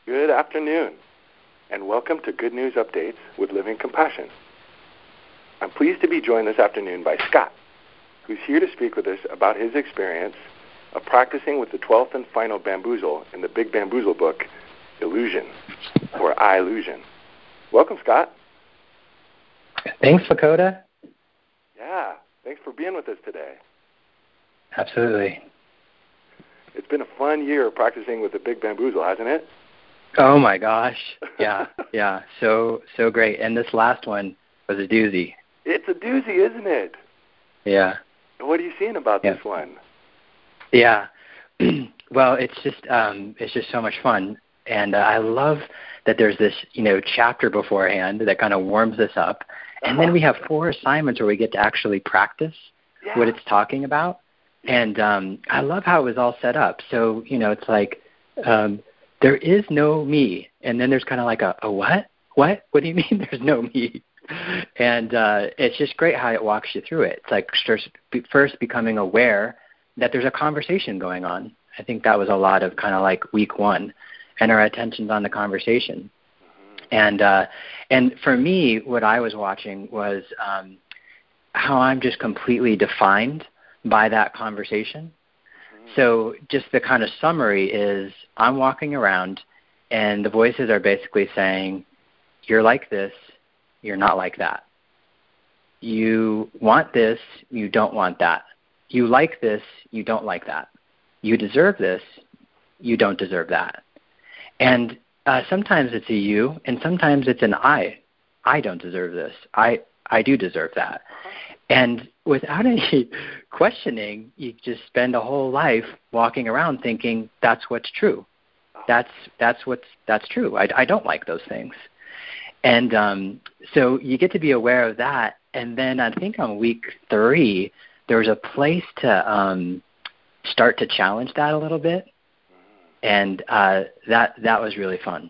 Good afternoon, and welcome to Good News Updates with Living Compassion. I'm pleased to be joined this afternoon by Scott, who's here to speak with us about his experience of practicing with the 12th and final bamboozle in the Big Bamboozle book, Illusion, or I-Illusion. Welcome, Scott. Thanks, Lakota. Yeah, thanks for being with us today. Absolutely. It's been a fun year practicing with the Big Bamboozle, hasn't it? Oh my gosh. Yeah. So great. And this last one was a doozy. It's a doozy, isn't it? Yeah. What are you seeing about this one? Yeah. Well, it's just so much fun. And I love that there's this, chapter beforehand that kind of warms us up. And then we have 4 assignments where we get to actually practice what it's talking about. And I love how it was all set up. So, it's like there is no me. And then there's kind of like a what? What? What do you mean there's no me? And it's just great how it walks you through it. It's like first becoming aware that there's a conversation going on. I think that was a lot of kind of like week 1, and our attention's on the conversation. And for me, what I was watching was how I'm just completely defined by that conversation. So just the kind of summary is I'm walking around and the voices are basically saying, you're like this, you're not like that. You want this, you don't want that. You like this, you don't like that. You deserve this, you don't deserve that. And sometimes it's a you, and sometimes it's an I. I don't deserve this. I do deserve that. And without any questioning, you just spend a whole life walking around thinking that's what's true. That's true. I don't like those things. And so you get to be aware of that. And then I think on week 3, there was a place to start to challenge that a little bit. And that was really fun.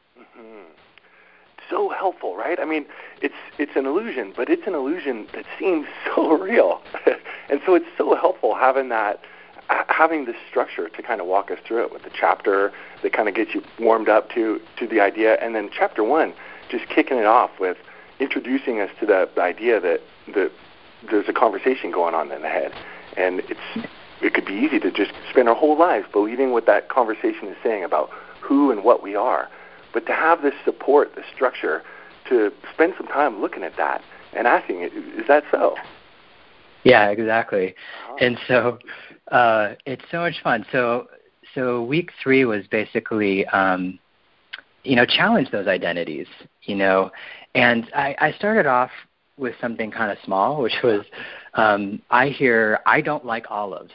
So helpful, right? I mean, it's an illusion, but it's an illusion that seems so real. And so it's so helpful having this structure to kind of walk us through it with the chapter that kind of gets you warmed up to the idea, and then chapter 1 just kicking it off with introducing us to the idea that there's a conversation going on in the head. And it could be easy to just spend our whole lives believing what that conversation is saying about who and what we are. But to have this support, this structure, to spend some time looking at that and asking, is that so? Yeah, exactly. And so it's so much fun. So week 3 was basically, challenge those identities, And I started off with something kind of small, which was I don't like olives,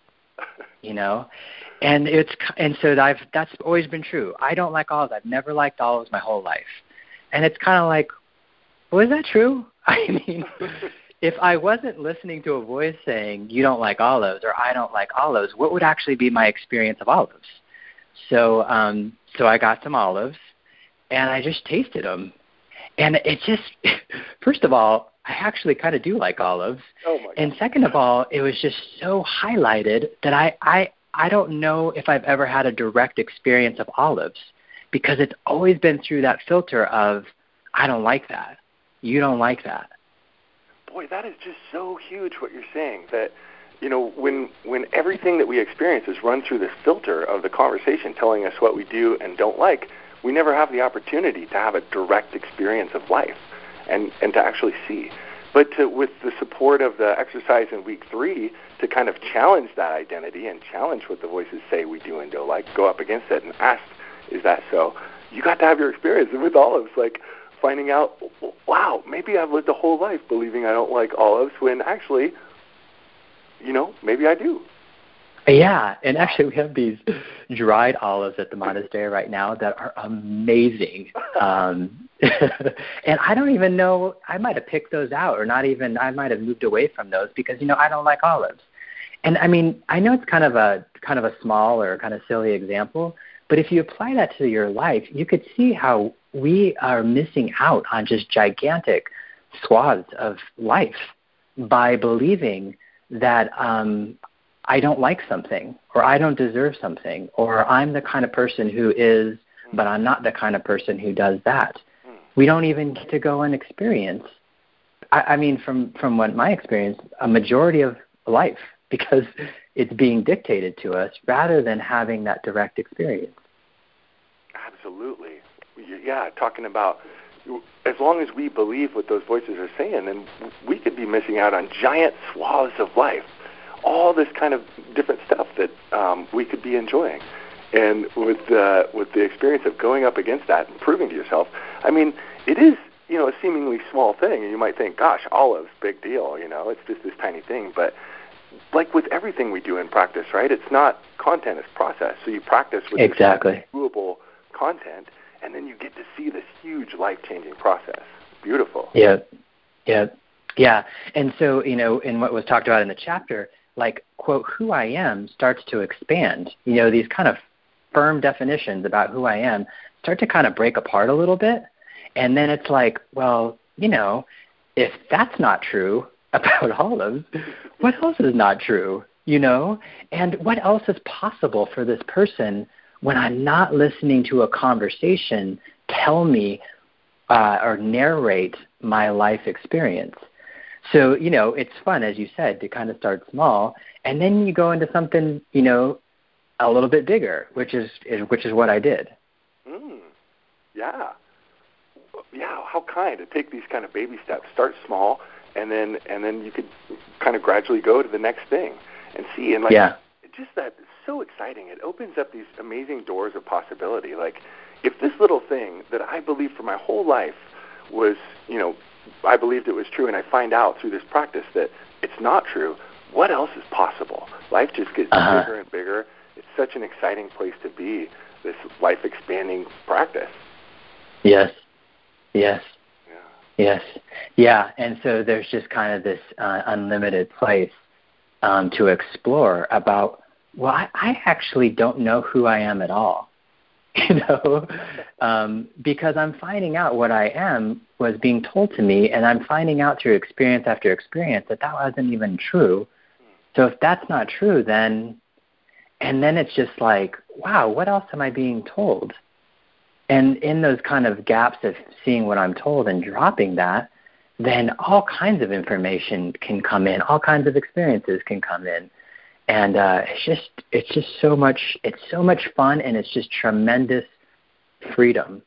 And so that's always been true. I don't like olives. I've never liked olives my whole life. And it's kind of like, well, is that true? I mean, if I wasn't listening to a voice saying, you don't like olives or I don't like olives, what would actually be my experience of olives? So I got some olives, and I just tasted them. And it just, first of all, I actually kind of do like olives. Oh my God. And second of all, it was just so highlighted that I don't know if I've ever had a direct experience of olives, because it's always been through that filter of, I don't like that. You don't like that. Boy, that is just so huge what you're saying, that, when everything that we experience is run through this filter of the conversation telling us what we do and don't like, we never have the opportunity to have a direct experience of life and to actually see. But with the support of the exercise in week 3, to kind of challenge that identity and challenge what the voices say we do and don't like, go up against it and ask, is that so? You got to have your experience. And with olives, like finding out, wow, maybe I've lived a whole life believing I don't like olives when actually, maybe I do. Yeah, and actually we have these dried olives at the monastery right now that are amazing. And I don't even know, I might have picked those out, or I might have moved away from those because, I don't like olives. And I mean, I know it's kind of a small or kind of silly example, but if you apply that to your life, you could see how we are missing out on just gigantic swaths of life by believing that I don't like something, or I don't deserve something, or I'm the kind of person who is but I'm not the kind of person who does that. We don't even get to go and experience, I mean, from what my experience, a majority of life, because it's being dictated to us rather than having that direct experience. Absolutely. Yeah, talking about as long as we believe what those voices are saying, then we could be missing out on giant swaths of life, all this kind of different stuff that we could be enjoying. And with the experience of going up against that and proving to yourself, I mean, it is, a seemingly small thing, and you might think, gosh, olives, big deal, it's just this tiny thing. But like with everything we do in practice, right, it's not content, it's process. So you practice with this doable content, and then you get to see this huge life-changing process. Beautiful. Yeah. And so, in what was talked about in the chapter, like, quote, who I am starts to expand. These kind of firm definitions about who I am start to kind of break apart a little bit. And then it's like, well, if that's not true about olives, what else is not true, And what else is possible for this person when I'm not listening to a conversation tell me or narrate my life experience? So, it's fun, as you said, to kind of start small, and then you go into something, a little bit bigger, which is what I did. Yeah. Yeah, how kind to take these kind of baby steps. Start small, and then you could kind of gradually go to the next thing and see. And just that, it's so exciting. It opens up these amazing doors of possibility. Like, if this little thing that I believed for my whole life was, I believed it was true, and I find out through this practice that it's not true, what else is possible? Life just gets bigger and bigger. It's such an exciting place to be, this life-expanding practice. Yes. Yeah, and so there's just kind of this unlimited place to explore about, well, I actually don't know who I am at all, because I'm finding out what I am was being told to me, and I'm finding out through experience after experience that wasn't even true. So if that's not true, then it's just like, wow, what else am I being told? And in those kind of gaps of seeing what I'm told and dropping that, then all kinds of information can come in, all kinds of experiences can come in. And it's just so much fun, and it's just tremendous freedom.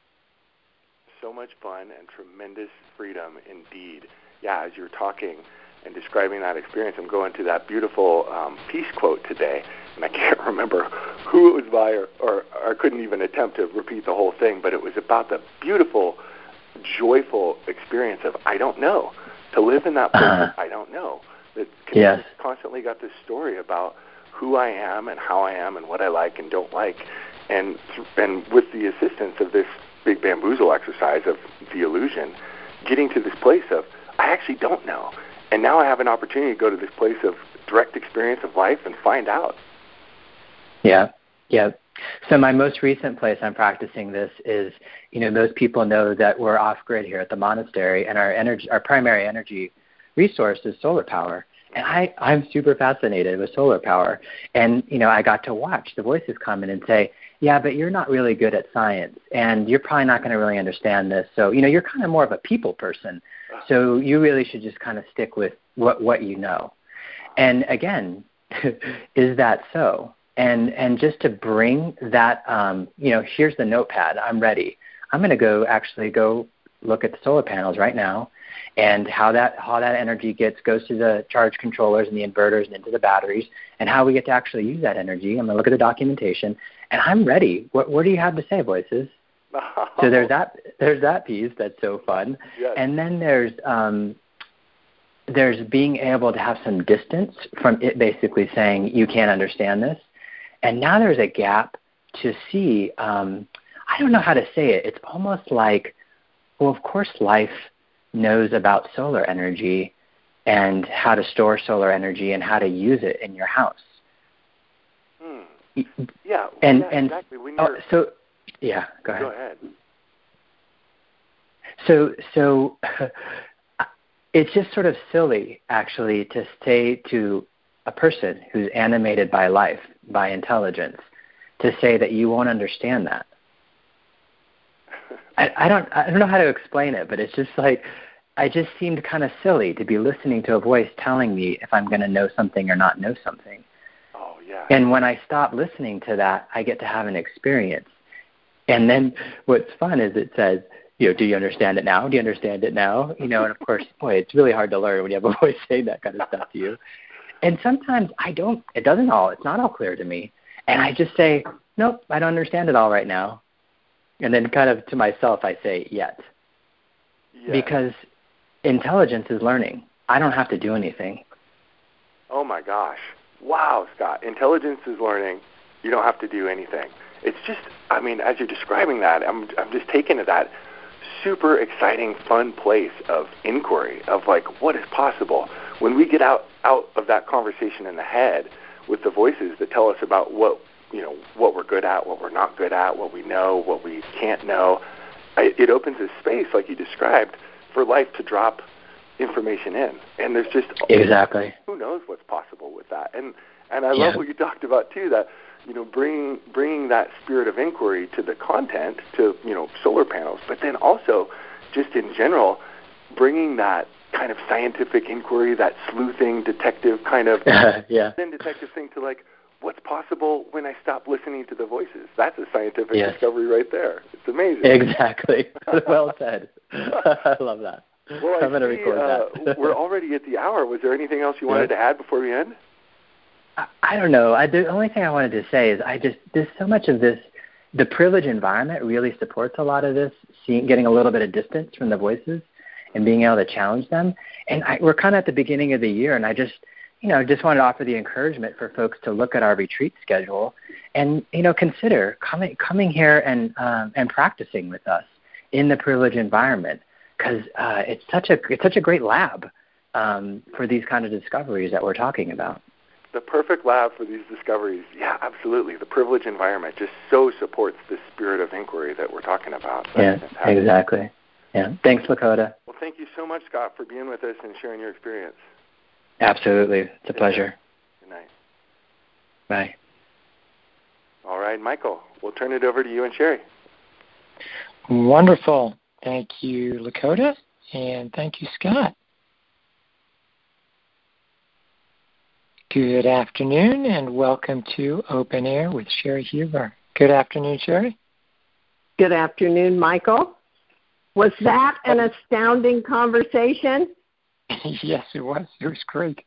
So much fun and tremendous freedom indeed. Yeah, as you're talking and describing that experience, I'm going to that beautiful peace quote today, and I can't remember who it was by, or I couldn't even attempt to repeat the whole thing, but it was about the beautiful, joyful experience of I don't know, to live in that place I don't know. That constantly got this story about who I am and how I am and what I like and don't like, and with the assistance of this big bamboozle exercise of the illusion, getting to this place of I actually don't know. And now I have an opportunity to go to this place of direct experience of life and find out. Yeah. So my most recent place I'm practicing this is, most people know that we're off-grid here at the monastery, and our primary energy resource is solar power. And I'm super fascinated with solar power. And, I got to watch the voices come in and say, yeah, but you're not really good at science, and you're probably not going to really understand this. So, you're kind of more of a people person. So you really should just kind of stick with what you know. And again, is that so? And just to bring that, here's the notepad. I'm ready. I'm going to go look at the solar panels right now, and how that energy goes to the charge controllers and the inverters and into the batteries, and how we get to actually use that energy. I'm going to look at the documentation, and I'm ready. What do you have to say, voices? So there's that piece that's so fun. Yes. And then there's being able to have some distance from it basically saying you can't understand this. And now there's a gap to see, I don't know how to say it. It's almost like, well, of course life knows about solar energy and how to store solar energy and how to use it in your house. Yeah, and exactly. When you're... go ahead. Go ahead. So it's just sort of silly, actually, to say to a person who's animated by life, by intelligence, to say that you won't understand that. I don't know how to explain it, but it's just like I just seemed kind of silly to be listening to a voice telling me if I'm going to know something or not know something. Oh, yeah. And when I stop listening to that, I get to have an experience. And then what's fun is it says, do you understand it now? Do you understand it now? And of course, boy, it's really hard to learn when you have a voice saying that kind of stuff to you. And sometimes it's not all clear to me. And I just say, nope, I don't understand it all right now. And then kind of to myself, I say, yet. Yeah. Because intelligence is learning. I don't have to do anything. Oh, my gosh. Wow, Scott. Intelligence is learning. You don't have to do anything. It's just, as you're describing that, I'm just taken to that super exciting, fun place of inquiry, of like, what is possible? When we get out of that conversation in the head with the voices that tell us about what we're good at, what we're not good at, what we know, what we can't know, it opens a space, like you described, for life to drop information in. And there's just exactly, who knows what's possible with that. And I love what you talked about too, that bringing that spirit of inquiry to the content, to solar panels, but then also just in general bringing that kind of scientific inquiry, that sleuthing detective kind of then detective thing to like, what's possible when I stop listening to the voices? That's a scientific discovery right there. It's amazing. Exactly. Well said. I love that. Well, I'm going to record that. We're already at the hour. Was there anything else you wanted to add before we end? I don't know. The only thing I wanted to say is there's so much of this, the privileged environment really supports a lot of this, getting a little bit of distance from the voices and being able to challenge them. And we're kind of at the beginning of the year, and I just wanted to offer the encouragement for folks to look at our retreat schedule and, consider coming here and practicing with us in the privileged environment, because it's such a great lab for these kind of discoveries that we're talking about. The perfect lab for these discoveries. Yeah, absolutely. The privileged environment just so supports the spirit of inquiry that we're talking about. Yeah, exactly. Yeah. Thanks, Lakota. Well, thank you so much, Scott, for being with us and sharing your experience. Absolutely. It's a pleasure. Good night. Bye. All right, Michael, we'll turn it over to you and Sherry. Wonderful. Thank you, Lakota, and thank you, Scott. Good afternoon, and welcome to Open Air with Sherry Huber. Good afternoon, Sherry. Good afternoon, Michael. Was that an astounding conversation? Yes, it was. It was great.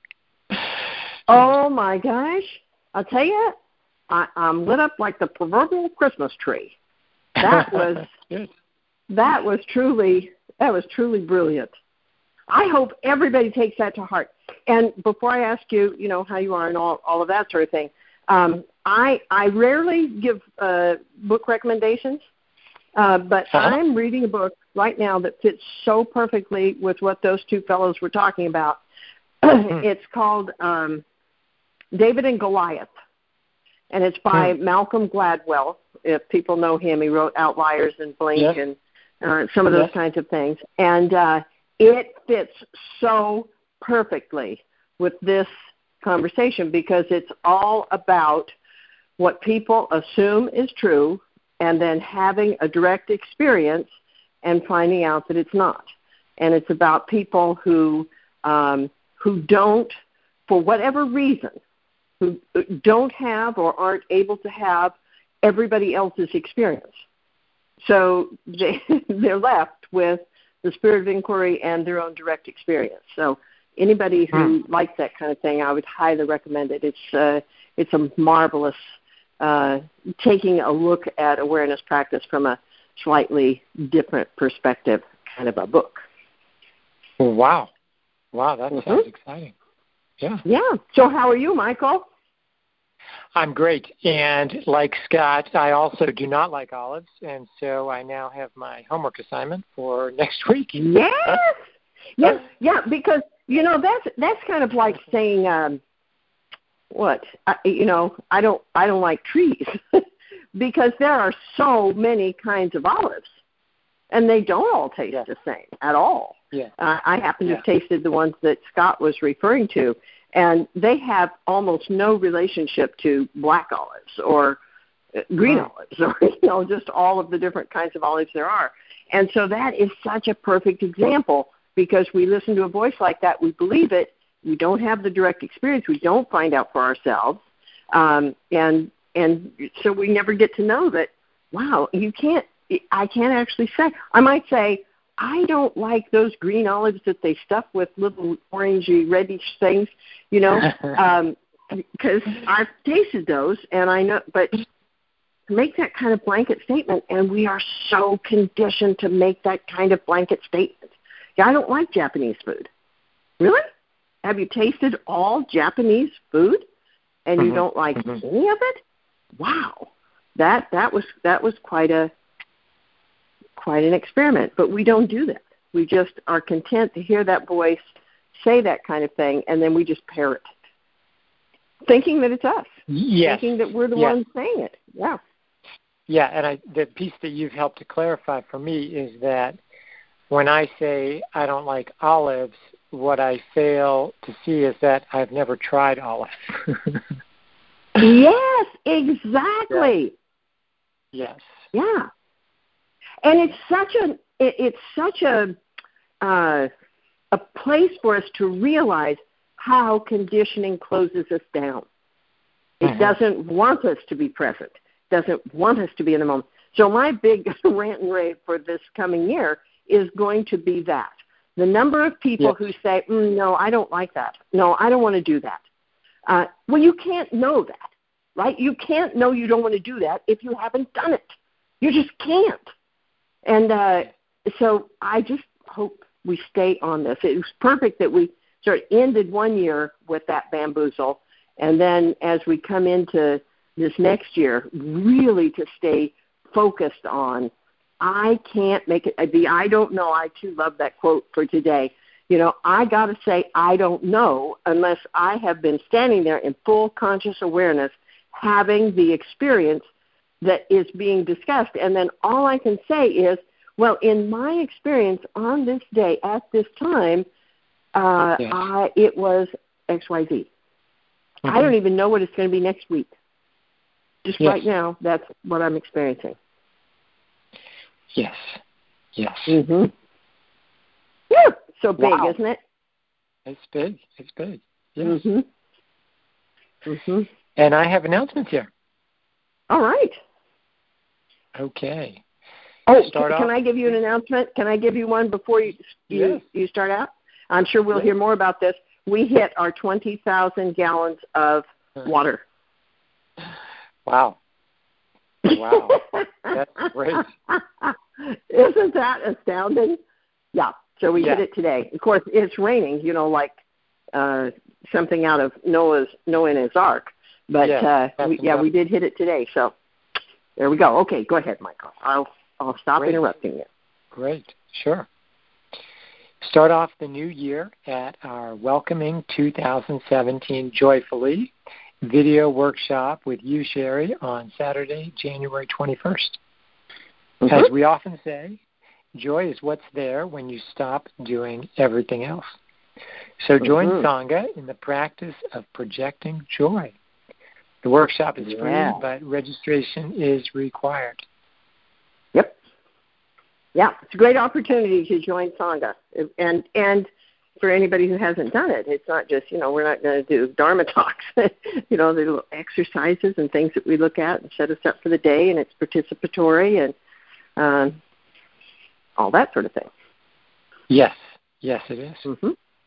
Oh, my gosh. I'll tell you, I'm lit up like the proverbial Christmas tree. That was truly brilliant. I hope everybody takes that to heart. And before I ask you, how you are and all of that sort of thing, I rarely give book recommendations, but I'm reading a book right now that fits so perfectly with what those two fellows were talking about. It's called David and Goliath, and it's by Malcolm Gladwell. If people know him, he wrote Outliers and Blink and some of those kinds of things. And it fits so perfectly with this conversation because it's all about what people assume is true and then having a direct experience and finding out that it's not. And it's about people who don't, for whatever reason, who don't have or aren't able to have everybody else's experience. So they're left with the spirit of inquiry and their own direct experience. So anybody who likes that kind of thing, I would highly recommend it. It's a marvelous taking a look at awareness practice from a slightly different perspective kind of a book. Wow, that sounds exciting. Yeah. So how are you, Michael? I'm great. And like Scott, I also do not like olives, and so I now have my homework assignment for next week. Yes. Because that's kind of like saying I don't like trees because there are so many kinds of olives, and they don't all taste the same at all. Yeah. I happen to have tasted the ones that Scott was referring to, and they have almost no relationship to black olives or green olives, or just all of the different kinds of olives there are. And so that is such a perfect example, because we listen to a voice like that, we believe it, we don't have the direct experience, we don't find out for ourselves, and so we never get to know that. Wow, I can't actually say. I might say, I don't like those green olives that they stuff with little orangey, reddish things, because I've tasted those, and I know, but to make that kind of blanket statement, and we are so conditioned to make that kind of blanket statement. Yeah, I don't like Japanese food. Really? Have you tasted all Japanese food, and you don't like any of it? Wow, that was quite an experiment. But we don't do that. We just are content to hear that voice say that kind of thing, and then we just parrot it, thinking that it's us, thinking that we're the ones saying it. Yeah. Yeah, and the piece that you've helped to clarify for me is that when I say I don't like olives, what I fail to see is that I've never tried olives. Yes, exactly. Yes. Yeah. And it's such a place for us to realize how conditioning closes us down. It doesn't want us to be present. Doesn't want us to be in the moment. So my big rant and rave for this coming year is going to be that. The number of people who say, no, I don't like that. No, I don't want to do that. Well, you can't know that, right? You can't know you don't want to do that if you haven't done it. You just can't. And so I just hope we stay on this. It was perfect that we sort of ended one year with that bamboozle, and then as we come into this next year, really to stay focused on, I can't make it, the I don't know, I too love that quote for today. I got to say I don't know unless I have been standing there in full conscious awareness, having the experience that is being discussed. And then all I can say is, well, in my experience on this day at this time, it was XYZ. I don't even know what it's going to be next week. Just right now, that's what I'm experiencing. Yes. Yes. Mm-hmm. Yeah, so big, isn't it? It's big. It's big. Yes. Mm-hmm. Mm-hmm. And I have announcements here. All right. Okay. Oh, can I give you an announcement? Can I give you one before you start out? I'm sure we'll hear more about this. We hit our 20,000 gallons of water. Wow. Wow. That's great. Isn't that astounding? Yeah. So we hit it today. Of course, it's raining, like something out of Noah and his ark. But we did hit it today. So there we go. Okay, go ahead, Michael. I'll stop interrupting you. Great. Sure. Start off the new year at our Welcoming 2017 Joyfully video workshop with you, Sherry, on Saturday, January 21st. As we often say, joy is what's there when you stop doing everything else. So join Sangha in the practice of projecting joy. The workshop is free, but registration is required. Yep. Yeah, it's a great opportunity to join Sangha. And for anybody who hasn't done it, it's not just, we're not going to do Dharma talks. The little exercises and things that we look at and set us up for the day, and it's participatory and all that sort of thing. Yes. Yes, it is. Mm-hmm.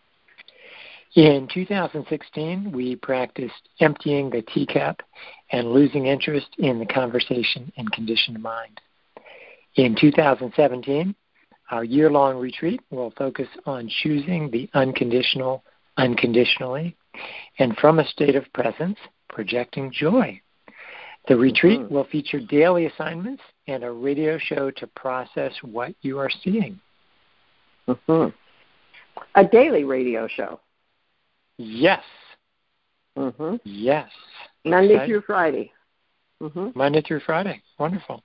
In 2016, we practiced emptying the teacup and losing interest in the conversation and conditioned mind. In 2017, our year-long retreat will focus on choosing the unconditional unconditionally and from a state of presence, projecting joy. The retreat will feature daily assignments and a radio show to process what you are seeing. A daily radio show. Yes. Yes. Monday through Friday. Monday through Friday. Wonderful.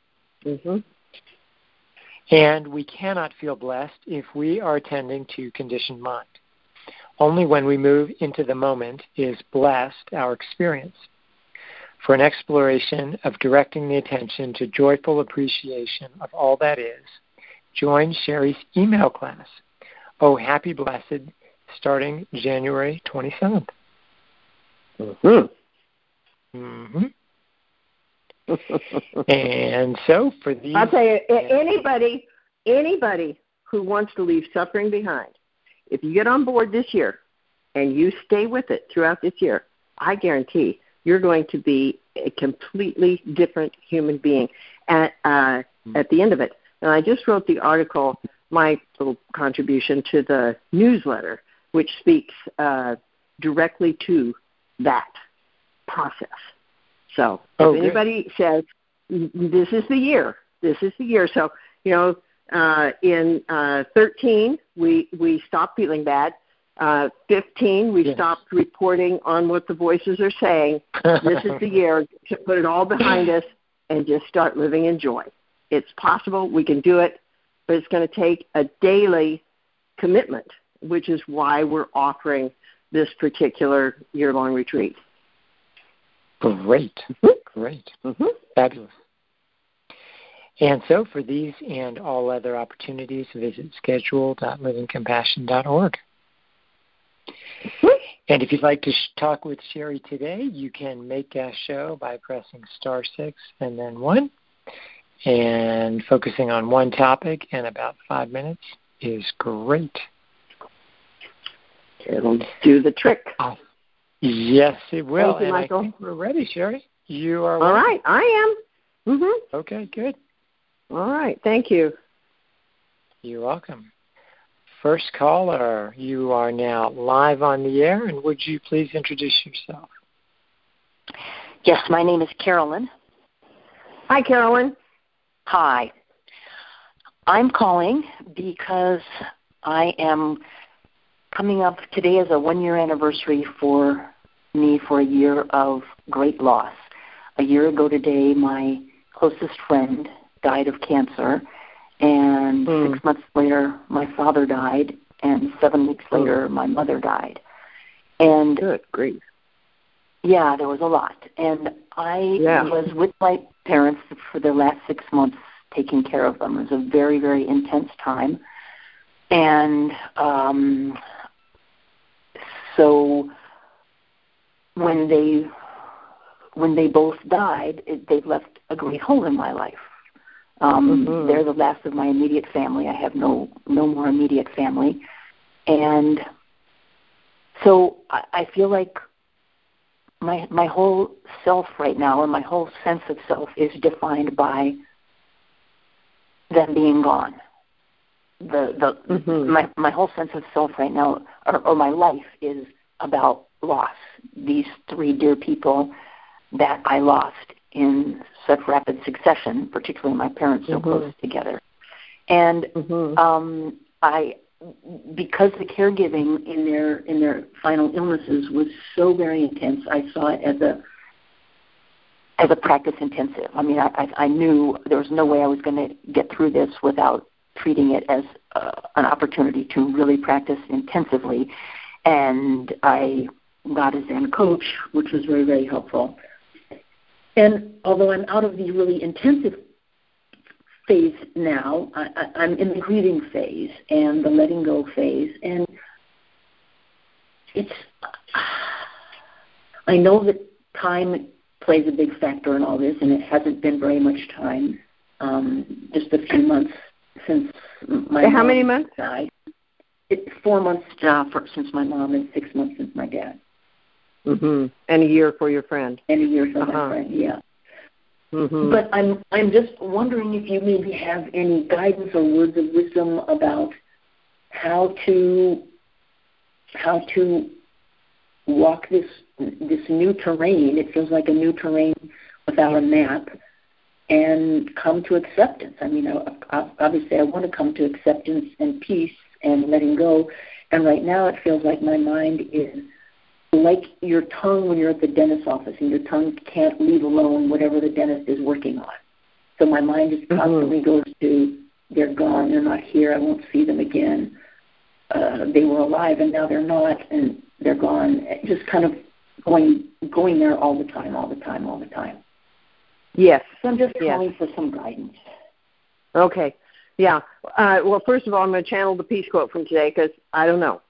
And we cannot feel blessed if we are attending to conditioned mind. Only when we move into the moment is blessed our experience. for an exploration of directing the attention to joyful appreciation of all that is, join Sherry's email class, Oh Happy Blessed, starting January 27th. And so for these... I'll tell you, anybody who wants to leave suffering behind, if you get on board this year and you stay with it throughout this year, I guarantee you're going to be a completely different human being at the end of it. And I just wrote the article, my little contribution to the newsletter, which speaks directly to that process. So if anybody says, this is the year. So, in 13, we stopped feeling bad. 15, we stopped reporting on what the voices are saying. This is the year to put it all behind us and just start living in joy. It's possible. We can do it, but it's going to take a daily commitment, which is why we're offering this particular year-long retreat. Great. Fabulous. And so for these and all other opportunities, visit schedule.livingcompassion.org. And if you'd like to talk with Sherry today, you can make a show by pressing *6 and then 1. And focusing on one topic in about 5 minutes is great. It'll do the trick. Yes, it will. Thank you, Michael. I think we're ready, Sherry. You are all ready. Right, I am. Okay, good. All right, thank you. You're welcome. First caller, you are now live on the air, and would you please introduce yourself? Yes, my name is Carolyn. Hi, Carolyn. Hi. I'm calling because I am coming up, today is a 1-year anniversary for me for a year of great loss. A year ago today, my closest friend died of cancer, and 6 months later, my father died, and 7 weeks later, my mother died. And good grief. Yeah, there was a lot. And I was with my parents for the last 6 months taking care of them. It was a very, very intense time. And so when they both died, they left a great hole in my life. They're the last of my immediate family. I have no more immediate family. And so I feel like my whole self right now, and my whole sense of self, is defined by them being gone. My whole sense of self right now, or my life, is about loss. These 3 dear people that I lost in such rapid succession, particularly my parents so close together. And because the caregiving in their final illnesses was so very intense, I saw it as a practice intensive. I mean, I knew there was no way I was going to get through this without treating it as an opportunity to really practice intensively. And I got a Zen coach, which was very, very helpful. And although I'm out of the really intensive phase now, I'm in the grieving phase and the letting go phase. And I know that time plays a big factor in all this, and it hasn't been very much time, just a few months since my mom. How many months? Died. 4 months since my mom, and 6 months since my dad. And a year for your friend. And a year for my friend, yeah. But I'm just wondering if you maybe have any guidance or words of wisdom about how to walk this new terrain. It feels like a new terrain without a map, and come to acceptance. I mean, obviously I want to come to acceptance and peace and letting go. And right now it feels like my mind is like your tongue when you're at the dentist's office and your tongue can't leave alone whatever the dentist is working on. So my mind just constantly goes to, they're gone, they're not here, I won't see them again. They were alive and now they're not, and they're gone. Just kind of going there all the time. Yes. So I'm just calling for some guidance. Okay. Yeah. Well, first of all, I'm going to channel the peace quote from today because I don't know.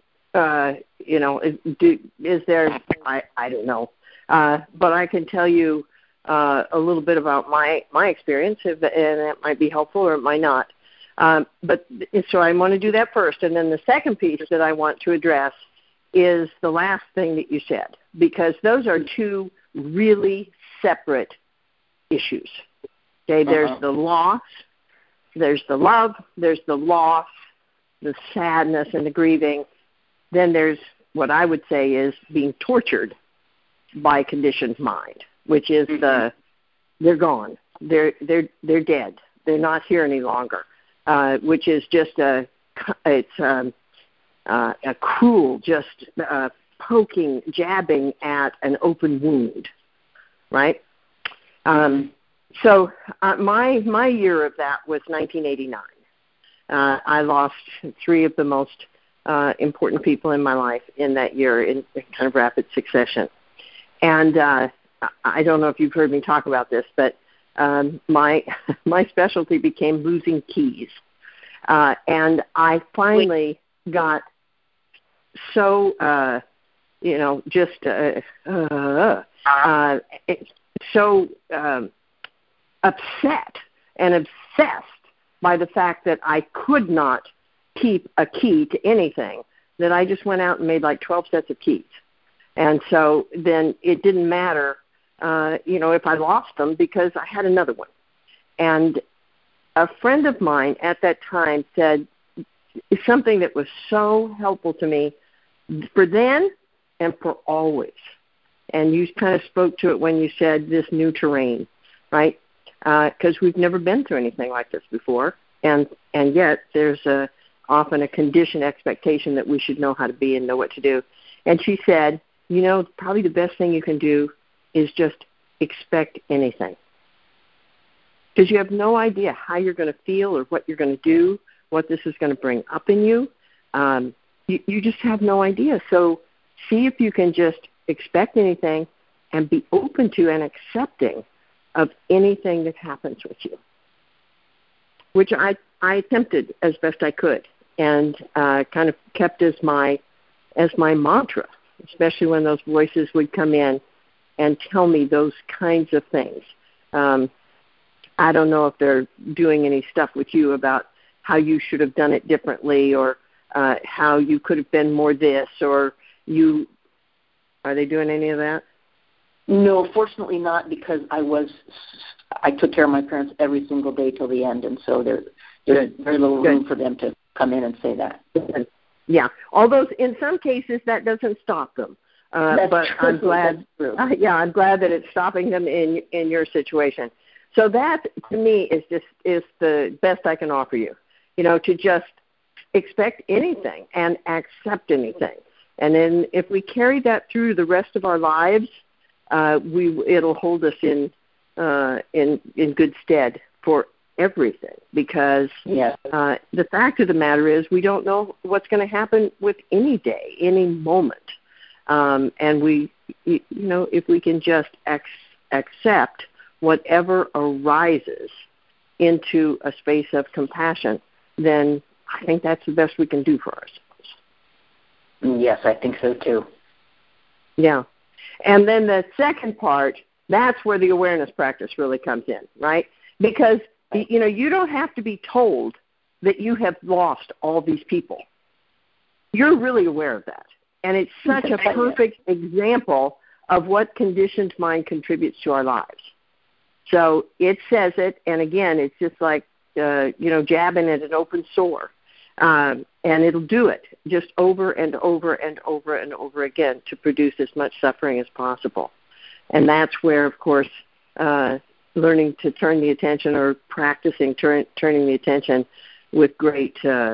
Is there? I don't know. But I can tell you a little bit about my experience, and that might be helpful or it might not. But so I want to do that first, and then the second piece that I want to address is the last thing that you said, because those are two really separate issues. Okay, there's the loss, there's the love, there's the loss, the sadness and the grieving. Then there's what I would say is being tortured by conditioned mind, which is they're gone, they're dead, they're not here any longer, which is just a cruel, just poking, jabbing at an open wound, right? So my year of that was 1989. I lost three of the most important people in my life in that year in kind of rapid succession. And I don't know if you've heard me talk about this, but my specialty became losing keys. And I finally got so, so upset and obsessed by the fact that I could not keep a key to anything that I just went out and made like 12 sets of keys. And so then it didn't matter, if I lost them because I had another one. And a friend of mine at that time said something that was so helpful to me for then and for always. And you kind of spoke to it when you said this new terrain, right? Because we've never been through anything like this before. And yet there's often a conditioned expectation that we should know how to be and know what to do. And she said, probably the best thing you can do is just expect anything. Because you have no idea how you're going to feel or what you're going to do, what this is going to bring up in you. You just have no idea. So see if you can just expect anything and be open to and accepting of anything that happens with you, which I attempted as best I could and kind of kept as my mantra, especially when those voices would come in and tell me those kinds of things. I don't know if they're doing any stuff with you about how you should have done it differently or how you could have been more this or you. Are they doing any of that? No, fortunately not, because I took care of my parents every single day till the end, and so there's very little room for them to come in and say that. Yeah, although in some cases that doesn't stop them. But true. I'm glad. I'm glad that it's stopping them in your situation. So that to me is the best I can offer you. To just expect anything and accept anything, and then if we carry that through the rest of our lives, it'll hold us in good stead for everything, because the fact of the matter is we don't know what's going to happen with any day, any moment, and we, if we can just accept whatever arises into a space of compassion, then I think that's the best we can do for ourselves. Yes, I think so too. Yeah. And then the second part, that's where the awareness practice really comes in, right? Because, you don't have to be told that you have lost all these people. You're really aware of that. And it's such a perfect example of what conditioned mind contributes to our lives. So it says it, and again, it's just like, jabbing at an open sore. And it'll do it just over and over and over and over again to produce as much suffering as possible. And that's where, of course, learning to turn the attention or practicing turning the attention with great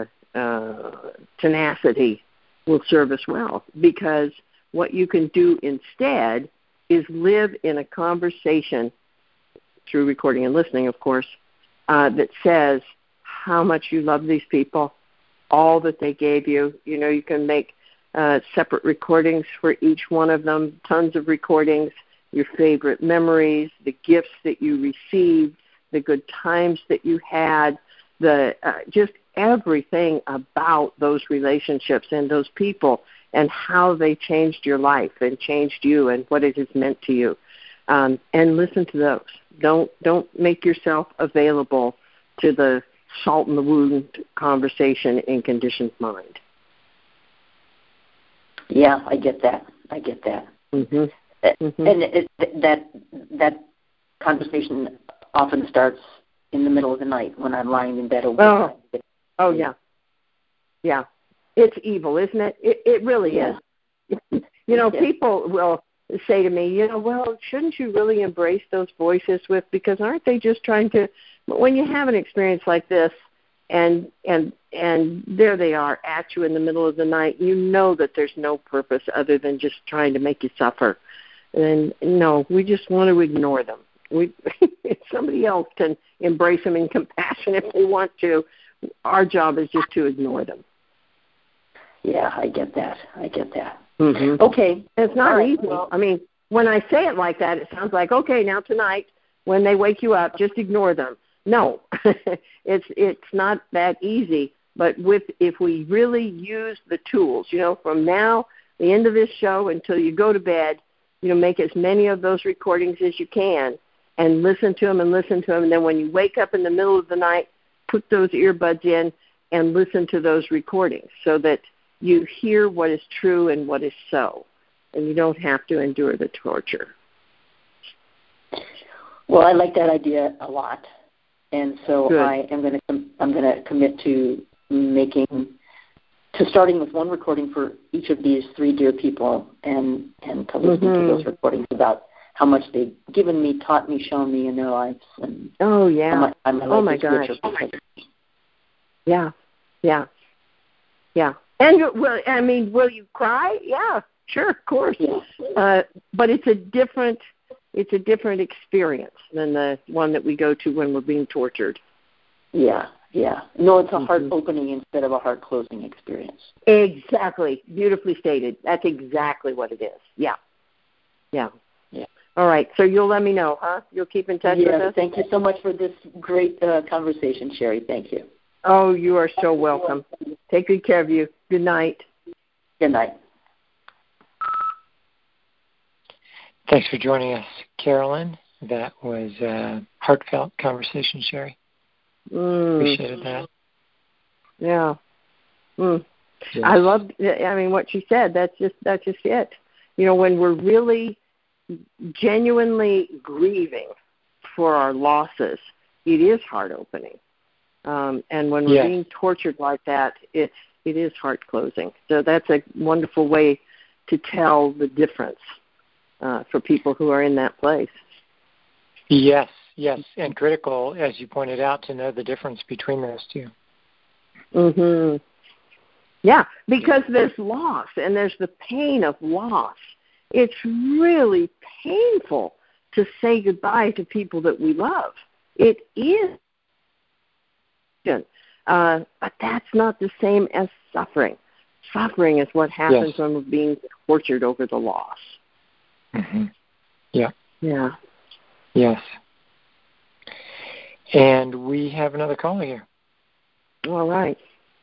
tenacity will serve us well. Because what you can do instead is live in a conversation, through recording and listening, of course, that says how much you love these people, all that they gave you. You can make separate recordings for each one of them, tons of recordings, your favorite memories, the gifts that you received, the good times that you had, the just everything about those relationships and those people and how they changed your life and changed you and what it has meant to you. And listen to those. Don't make yourself available to the salt in the wound conversation in conditioned mind. Yeah, I get that. Mm-hmm. Mm-hmm. And that conversation often starts in the middle of the night when I'm lying in bed. Oh yeah. Yeah. It's evil, isn't it? It really is. People will say to me, well, shouldn't you really embrace those voices because aren't they just trying to, when you have an experience like this and there they are at you in the middle of the night, you know that there's no purpose other than just trying to make you suffer. And no, we just want to ignore them. Somebody else can embrace them in compassion if they want to. Our job is just to ignore them. Yeah, I get that. Mm-hmm. Okay. It's not right, easy. Well, I mean, when I say it like that, it sounds like, okay, now tonight, when they wake you up, just ignore them. No, it's not that easy. But if we really use the tools, from now, the end of this show until you go to bed, make as many of those recordings as you can and listen to them. And then when you wake up in the middle of the night, put those earbuds in and listen to those recordings so that you hear what is true and what is so, and you don't have to endure the torture. Well, I like that idea a lot, and so Good. I'm going to commit to starting with one recording for each of these three dear people, and to listen to those recordings about how much they've given me, taught me, shown me in their lives, and oh yeah, how my gosh, yeah. And will you cry? Yeah, sure, of course. Yeah. But it's a different experience than the one that we go to when we're being tortured. Yeah. No, it's a heart opening instead of a heart closing experience. Exactly. Beautifully stated. That's exactly what it is. Yeah. All right. So you'll let me know, huh? You'll keep in touch with us? Thank you so much for this great conversation, Sherry. Thank you. Oh, you are so welcome. Take good care of you. Good night. Good night. Thanks for joining us, Carolyn. That was a heartfelt conversation, Sherry. Appreciated that. Yeah. Yes. I loved. What she said. That's just it. When we're really genuinely grieving for our losses, it is heart opening. And when we're being tortured like that, it is heart closing. So that's a wonderful way to tell the difference for people who are in that place. Yes, and critical, as you pointed out, to know the difference between those two. Mm-hmm. Yeah, because there's loss and there's the pain of loss. It's really painful to say goodbye to people that we love. It is. But that's not the same as suffering. Suffering is what happens when we're being tortured over the loss. Mm-hmm. Yeah. Yes. And we have another caller here. All right.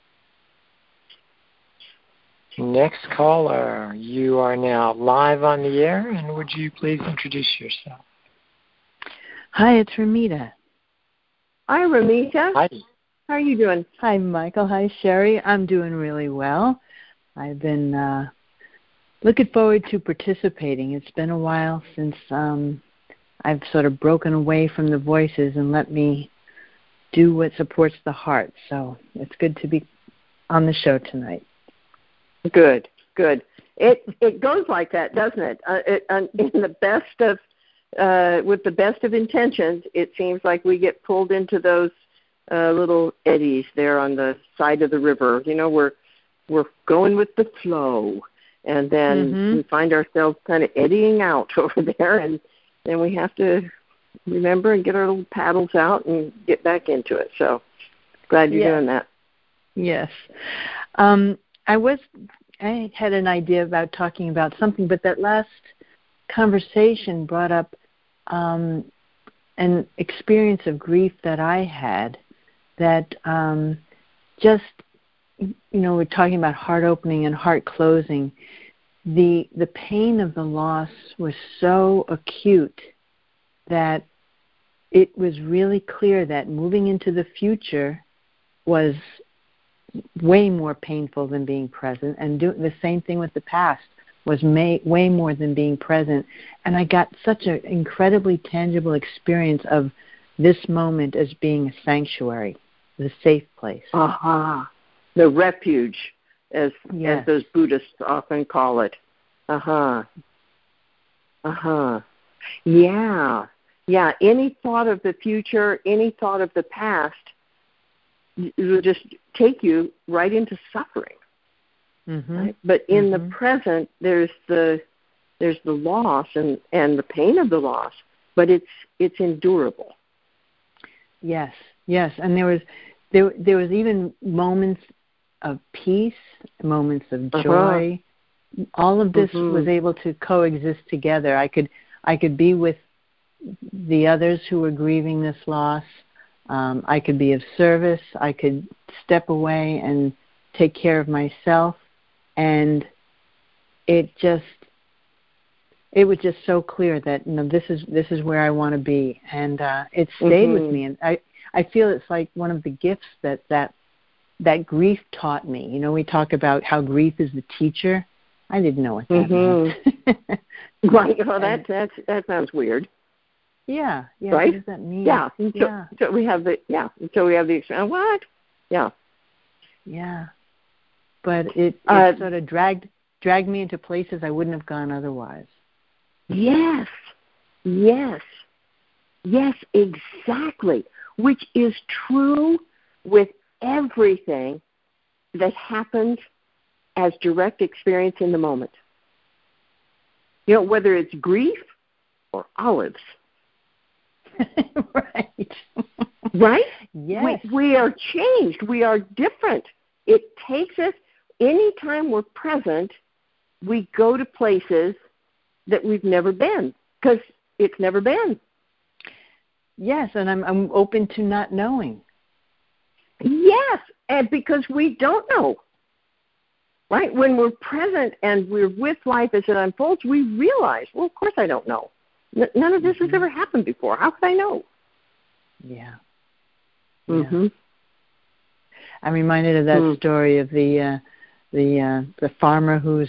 Next caller, you are now live on the air, and would you please introduce yourself? Hi, it's Ramita. Hi, Ramita. Hi. How are you doing? Hi, Michael. Hi, Sherry. I'm doing really well. I've been looking forward to participating. It's been a while since I've sort of broken away from the voices and let me do what supports the heart. So it's good to be on the show tonight. Good. It goes like that, doesn't it? In the best of with the best of intentions, it seems like we get pulled into those little eddies there on the side of the river. We're going with the flow, and then we find ourselves kind of eddying out over there, and then we have to remember and get our little paddles out and get back into it. So glad you're doing that. Yes. I was I had an idea about talking about something, but that last conversation brought up an experience of grief that I had that just, we're talking about heart opening and heart closing. The pain of the loss was so acute that it was really clear that moving into the future was way more painful than being present, and the same thing with the past was way more than being present. And I got such an incredibly tangible experience of this moment as being a sanctuary, the safe place. The refuge, as those Buddhists often call it. Yeah, any thought of the future, any thought of the past, it will just take you right into suffering. Right? But in the present, there's the loss and the pain of the loss, but it's endurable. Yes, and there was even moments of peace, moments of joy. All of this was able to coexist together. I could be with the others who were grieving this loss. I could be of service. I could step away and take care of myself. And it was just so clear that this is where I want to be, and it stayed with me. And I feel it's like one of the gifts that grief taught me. We talk about how grief is the teacher. I didn't know what that meant. Right. Well, that sounds weird. Yeah. Right? What does that mean? Yeah. So we have the experience. What? Yeah. Yeah. But it sort of dragged me into places I wouldn't have gone otherwise. Yes, exactly. Which is true with everything that happens as direct experience in the moment. Whether it's grief or olives. Right. Right? Yes. We are changed. We are different. It takes us, anytime we're present, we go to places that we've never been, because it's never been. Yes, and I'm open to not knowing. Yes, and because we don't know. Right? When we're present and we're with life as it unfolds, we realize, well, of course I don't know. None of this has ever happened before. How could I know? Yeah. Mm-hmm. I'm reminded of that story of the farmer who's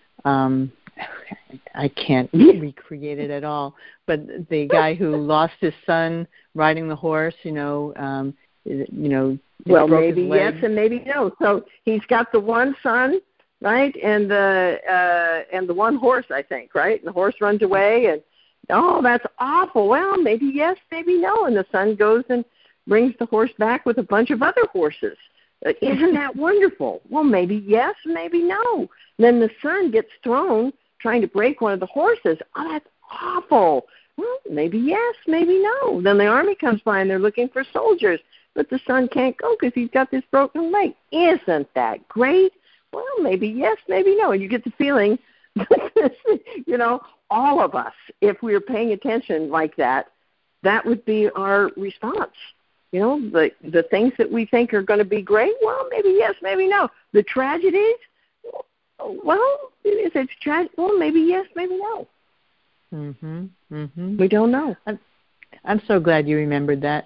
I can't recreate it at all, but the guy who lost his son riding the horse, well, maybe yes and maybe no. So he's got the one son, right, and the one horse, I think, right, and the horse runs away, and that's awful. Well, maybe yes, maybe no, and the son goes and brings the horse back with a bunch of other horses. Isn't that wonderful? Well, maybe yes, maybe no. Then the son gets thrown trying to break one of the horses. Oh, that's awful. Well, maybe yes, maybe no. Then the army comes by and they're looking for soldiers, but the son can't go because he's got this broken leg. Isn't that great? Well, maybe yes, maybe no. And you get the feeling, all of us, if we were paying attention like that, that would be our response. The things that we think are going to be great, well, maybe yes, maybe no. The tragedies, well, if it's tragic, well, maybe yes, maybe no. We don't know. I'm so glad you remembered that.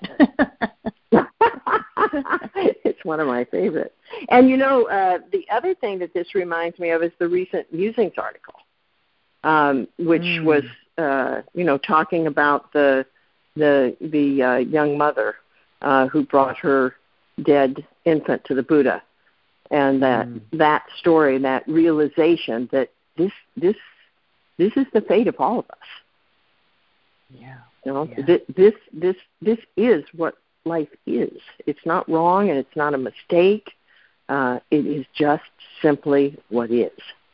It's one of my favorites. And, the other thing that this reminds me of is the recent Musings article, which was, talking about the young mother who brought her dead infant to the Buddha, and that story, that realization that this is the fate of all of us. Yeah. This is what life is. It's not wrong and it's not a mistake. It is just simply what is.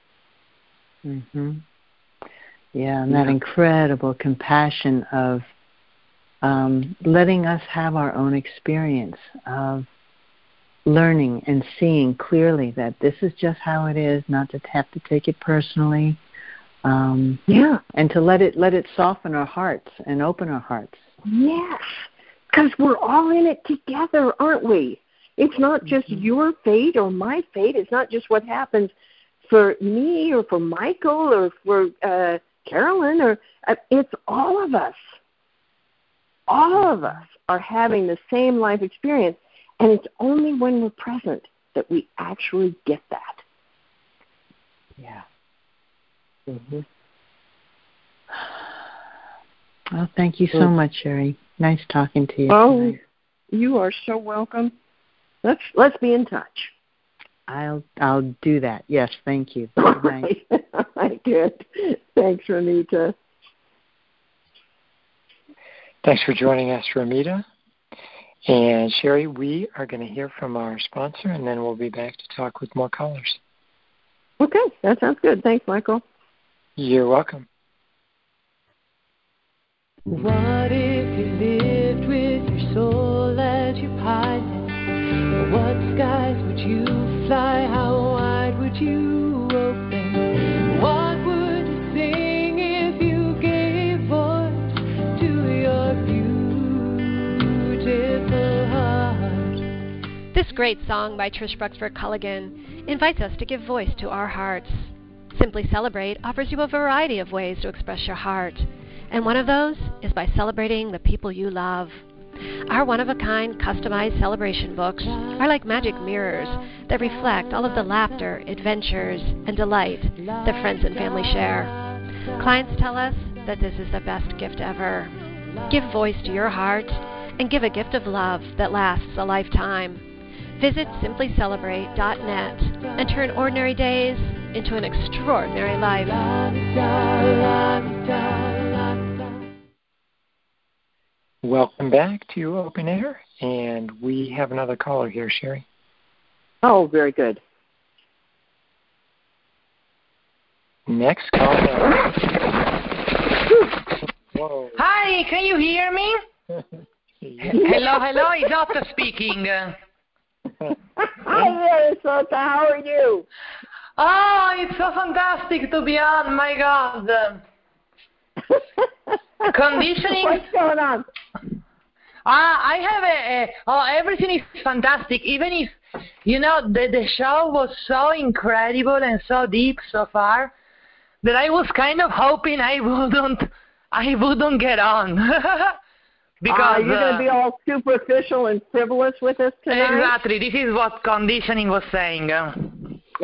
Yeah, and that incredible compassion of letting us have our own experience of learning and seeing clearly that this is just how it is, not to have to take it personally, and to let it soften our hearts and open our hearts. Yes, because we're all in it together, aren't we? It's not just your fate or my fate. It's not just what happens for me or for Michael or for Carolyn. Or it's all of us. All of us are having the same life experience, and it's only when we're present that we actually get that. Yeah. Well, thank you so much, Sherry. Nice talking to you tonight. You are so welcome. Let's be in touch. I'll do that. Yes, thank you. All right. Good. Thanks, Ramita. Thanks for joining us, Ramita. And Sherry, we are going to hear from our sponsor, and then we'll be back to talk with more callers. Okay, that sounds good. Thanks, Michael. You're welcome. What if you lived with your soul as your pilot? What skies would you fly? How wide would you open? What would you sing if you gave voice to your beautiful heart? This great song by Trish Bruxford Culligan invites us to give voice to our hearts. Simply Celebrate offers you a variety of ways to express your heart, and one of those is by celebrating the people you love. Our one-of-a-kind customized celebration books are like magic mirrors that reflect all of the laughter, adventures, and delight that friends and family share. Clients tell us that this is the best gift ever. Give voice to your heart and give a gift of love that lasts a lifetime. Visit simplycelebrate.net and turn ordinary days into an extraordinary life. Welcome back to Open Air, and we have another caller here, Sherry. Oh, very good. Next caller. Whoa. Hi, can you hear me? Hello, it's Otto speaking. Hi there, Sota. How are you? Oh, it's so fantastic to be on, my God. Conditioning. What's going on? I have everything is fantastic. Even if, the show was so incredible and so deep so far that I was kind of hoping I wouldn't get on. Because you're going to be all superficial and frivolous with us tonight? Exactly. This is what conditioning was saying. But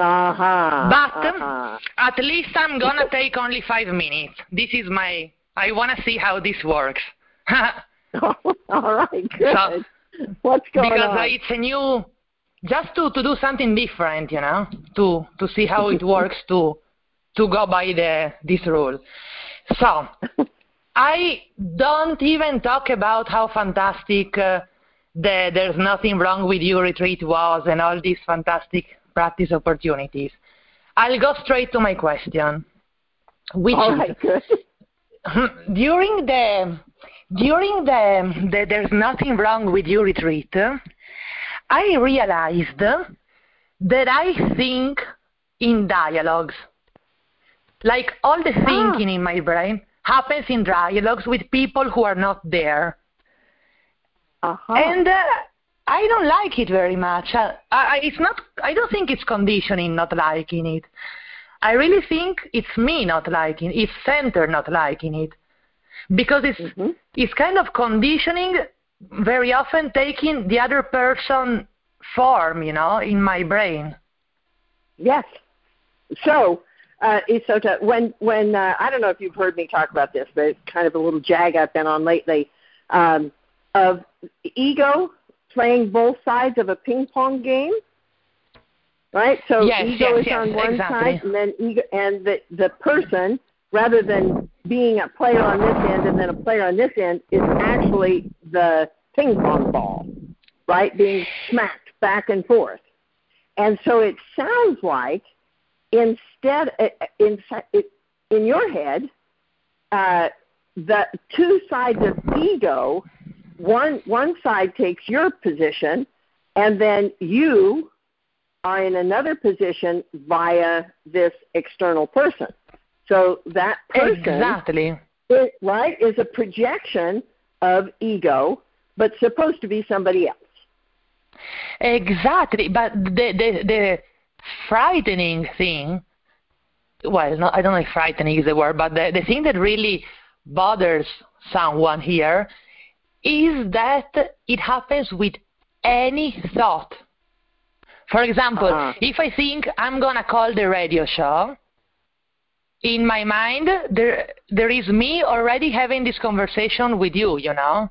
at least I'm going to take only 5 minutes. I want to see how this works. All right, good. So, what's going on? Because it's a new, just to do something different, to see how it works to go by this rule. So, I don't even talk about how fantastic There's Nothing Wrong With You retreat was and all these fantastic practice opportunities. I'll go straight to my question, which is, good. During the There's Nothing Wrong With You retreat, I realized that I think in dialogues. Like all the thinking in my brain happens in dialogues with people who are not there. And I don't like it very much. I don't think it's conditioning not liking it. I really think it's me not liking it. It's center not liking it. Because it's kind of conditioning, very often taking the other person form, in my brain. Yes. So, Isota, when I don't know if you've heard me talk about this, but it's kind of a little jag I've been on lately, of ego playing both sides of a ping pong game, right? So ego is on one side, and then ego, and the person, rather than being a player on this end and then a player on this end, is actually the ping pong ball, right, being smacked back and forth. And so it sounds like instead, in your head, the two sides of ego, one side takes your position and then you are in another position via this external person. So that person, exactly, is a projection of ego, but supposed to be somebody else. Exactly. But the frightening thing, well, no, I don't know if frightening is the word, but the thing that really bothers someone here is that it happens with any thought. For example, if I think I'm going to call the radio show, in my mind, there is me already having this conversation with you, you know?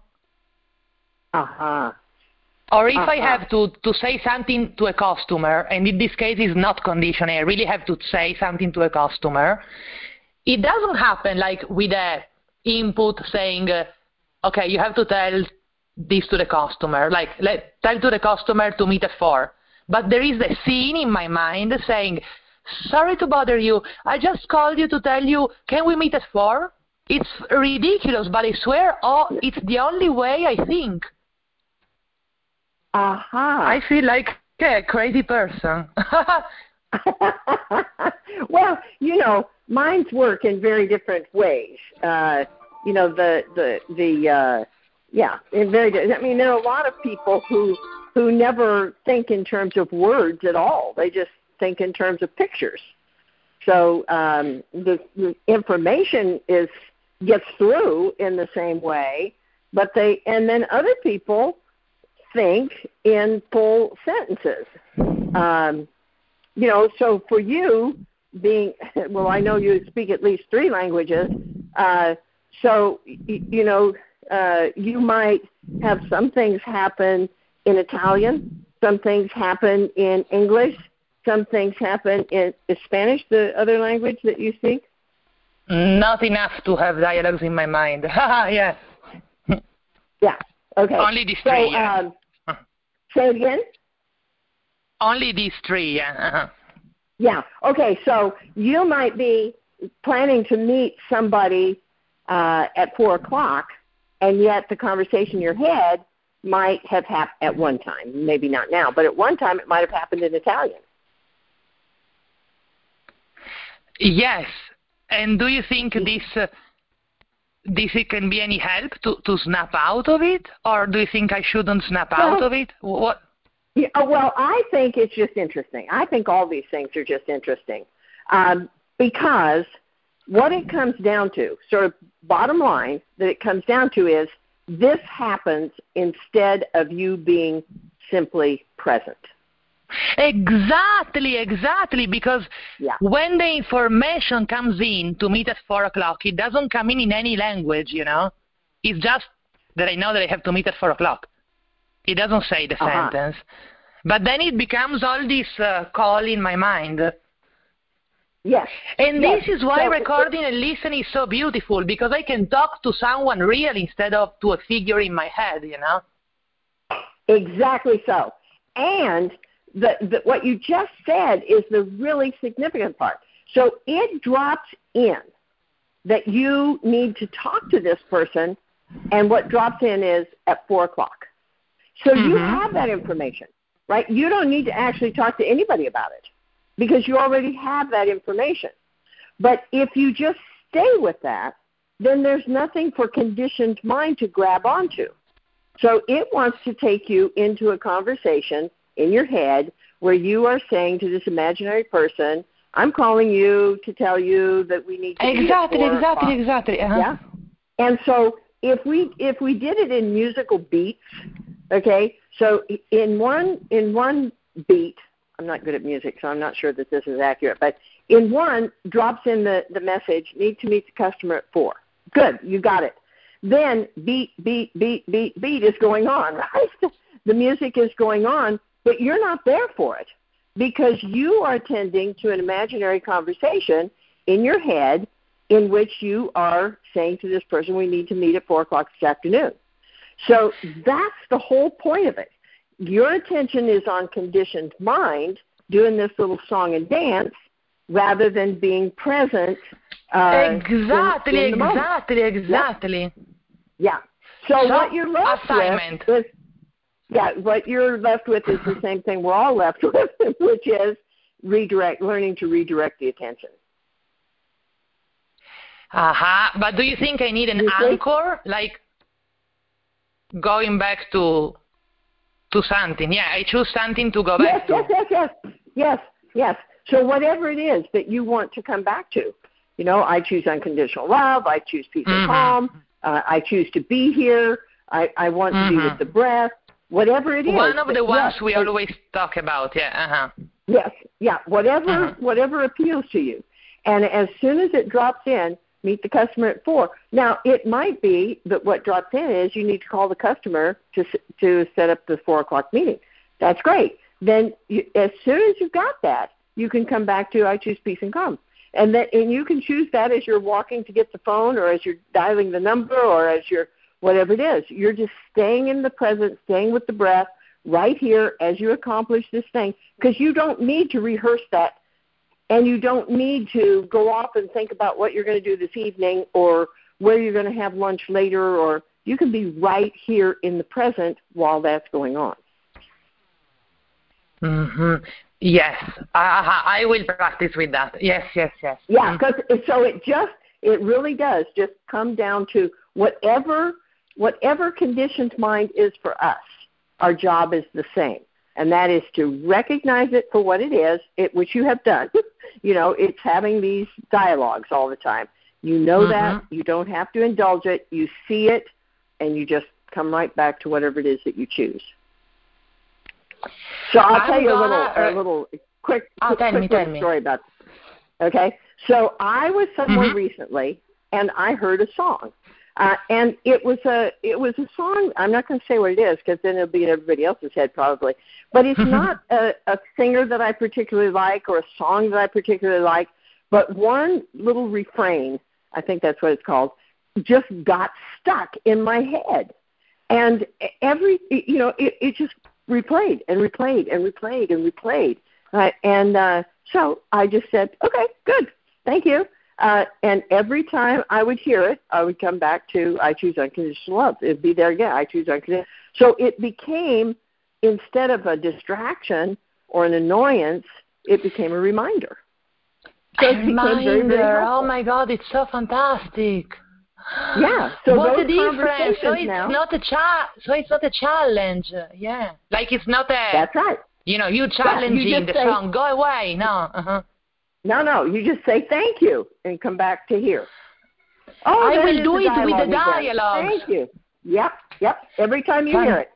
Or if I have to say something to a customer, and in this case it's not conditional, I really have to say something to a customer, it doesn't happen like with a input saying, okay, you have to tell this to the customer, like tell to the customer to meet at 4. But there is a scene in my mind saying, sorry to bother you, I just called you to tell you, can we meet at 4? It's ridiculous, but I swear, it's the only way I think. I feel like a crazy person. Well, you know, minds work in very different ways. You know, in very. I mean, there are a lot of people who never think in terms of words at all. They just think in terms of pictures. So the information gets through in the same way, but and then other people think in full sentences. You know, so for you being, well, I know you speak at least 3 languages, so, you know, you might have some things happen in Italian, some things happen in English, some things happen in Spanish, the other language that you speak? Not enough to have dialogues in my mind. Yes. Yeah, okay. Only these 3, say it again? Only these 3, yeah. Yeah, okay, so you might be planning to meet somebody at 4 o'clock, and yet the conversation in your head might have happened at one time, maybe not now, but at one time it might have happened in Italian. Yes, and do you think this it can be any help to snap out of it, or do you think I shouldn't snap out of it? What? Yeah, well, I think it's just interesting. I think all these things are just interesting because what it comes down to, sort of bottom line, that it comes down to is this happens instead of you being simply present. Exactly, because when the information comes in to meet at 4 o'clock, it doesn't come in any language, you know. It's just that I know that I have to meet at 4 o'clock. It doesn't say the sentence. But then it becomes all this call in my mind. Yes. And this is why recording and listening is so beautiful, because I can talk to someone real instead of to a figure in my head, you know. Exactly so. And what you just said is the really significant part. So it drops in that you need to talk to this person, and what drops in is at 4 o'clock. So you have that information, right? You don't need to actually talk to anybody about it because you already have that information. But if you just stay with that, then there's nothing for conditioned mind to grab onto. So it wants to take you into a conversation in your head where you are saying to this imaginary person, I'm calling you to tell you that we need to Exactly. Yeah. And so if we did it in musical beats, okay, so in one beat, I'm not good at music, so I'm not sure that this is accurate, but in one drops in the message, need to meet the customer at 4. Good, you got it. Then beat is going on, right? The music is going on, but you're not there for it because you are attending to an imaginary conversation in your head in which you are saying to this person, we need to meet at 4 o'clock this afternoon. So that's the whole point of it. Your attention is on conditioned mind, doing this little song and dance, rather than being present. Exactly. Yeah. So what you're left with is, Yeah, what you're left with is the same thing we're all left with, which is learning to redirect the attention. But do you think I need an anchor, like going back to something? Yeah, I choose something to go back to. Yes. So whatever it is that you want to come back to, I choose unconditional love. I choose peace and calm. I choose to be here. I want to be with the breath. Whatever it is. One of the ones we always talk about. Yeah. Yes. Yeah. Whatever appeals to you, and as soon as it drops in, meet the customer at 4. Now, it might be that what drops in is you need to call the customer to set up the 4 o'clock meeting. That's great. Then as soon as you've got that, you can come back to I choose peace and calm. And you can choose that as you're walking to get the phone or as you're dialing the number or as you're whatever it is. You're just staying in the present, staying with the breath right here as you accomplish this thing because you don't need to rehearse that. And you don't need to go off and think about what you're going to do this evening or where you're going to have lunch later, or you can be right here in the present while that's going on. Yes, I will practice with that. Yes. Yeah, because it really does just come down to whatever conditioned mind is for us. Our job is the same. And that is to recognize it for what it is, which you have done. It's having these dialogues all the time. You know that. You don't have to indulge it. You see it, and you just come right back to whatever it is that you choose. So I'll tell you a little quick story about this. Okay? So I was somewhere recently, and I heard a song. And it was a song. I'm not going to say what it is because then it'll be in everybody else's head probably. But it's not a singer that I particularly like or a song that I particularly like. But one little refrain, I think that's what it's called, just got stuck in my head, and it just replayed and replayed and replayed and replayed. So I just said, okay, good, thank you. And every time I would hear it, I would come back to I choose unconditional love. It would be there again. I choose unconditional. So it became, instead of a distraction or an annoyance, it became a reminder. So it became very, very helpful. Oh my God, it's so fantastic. Yeah. So what those a difference! So it's now, not a challenge. Yeah. Like it's not a. That's right. You challenging the song. Go away. No. No, you just say thank you and come back to here. Oh, I will do it with the dialogue. Thank you. Yep. Every time you hear it.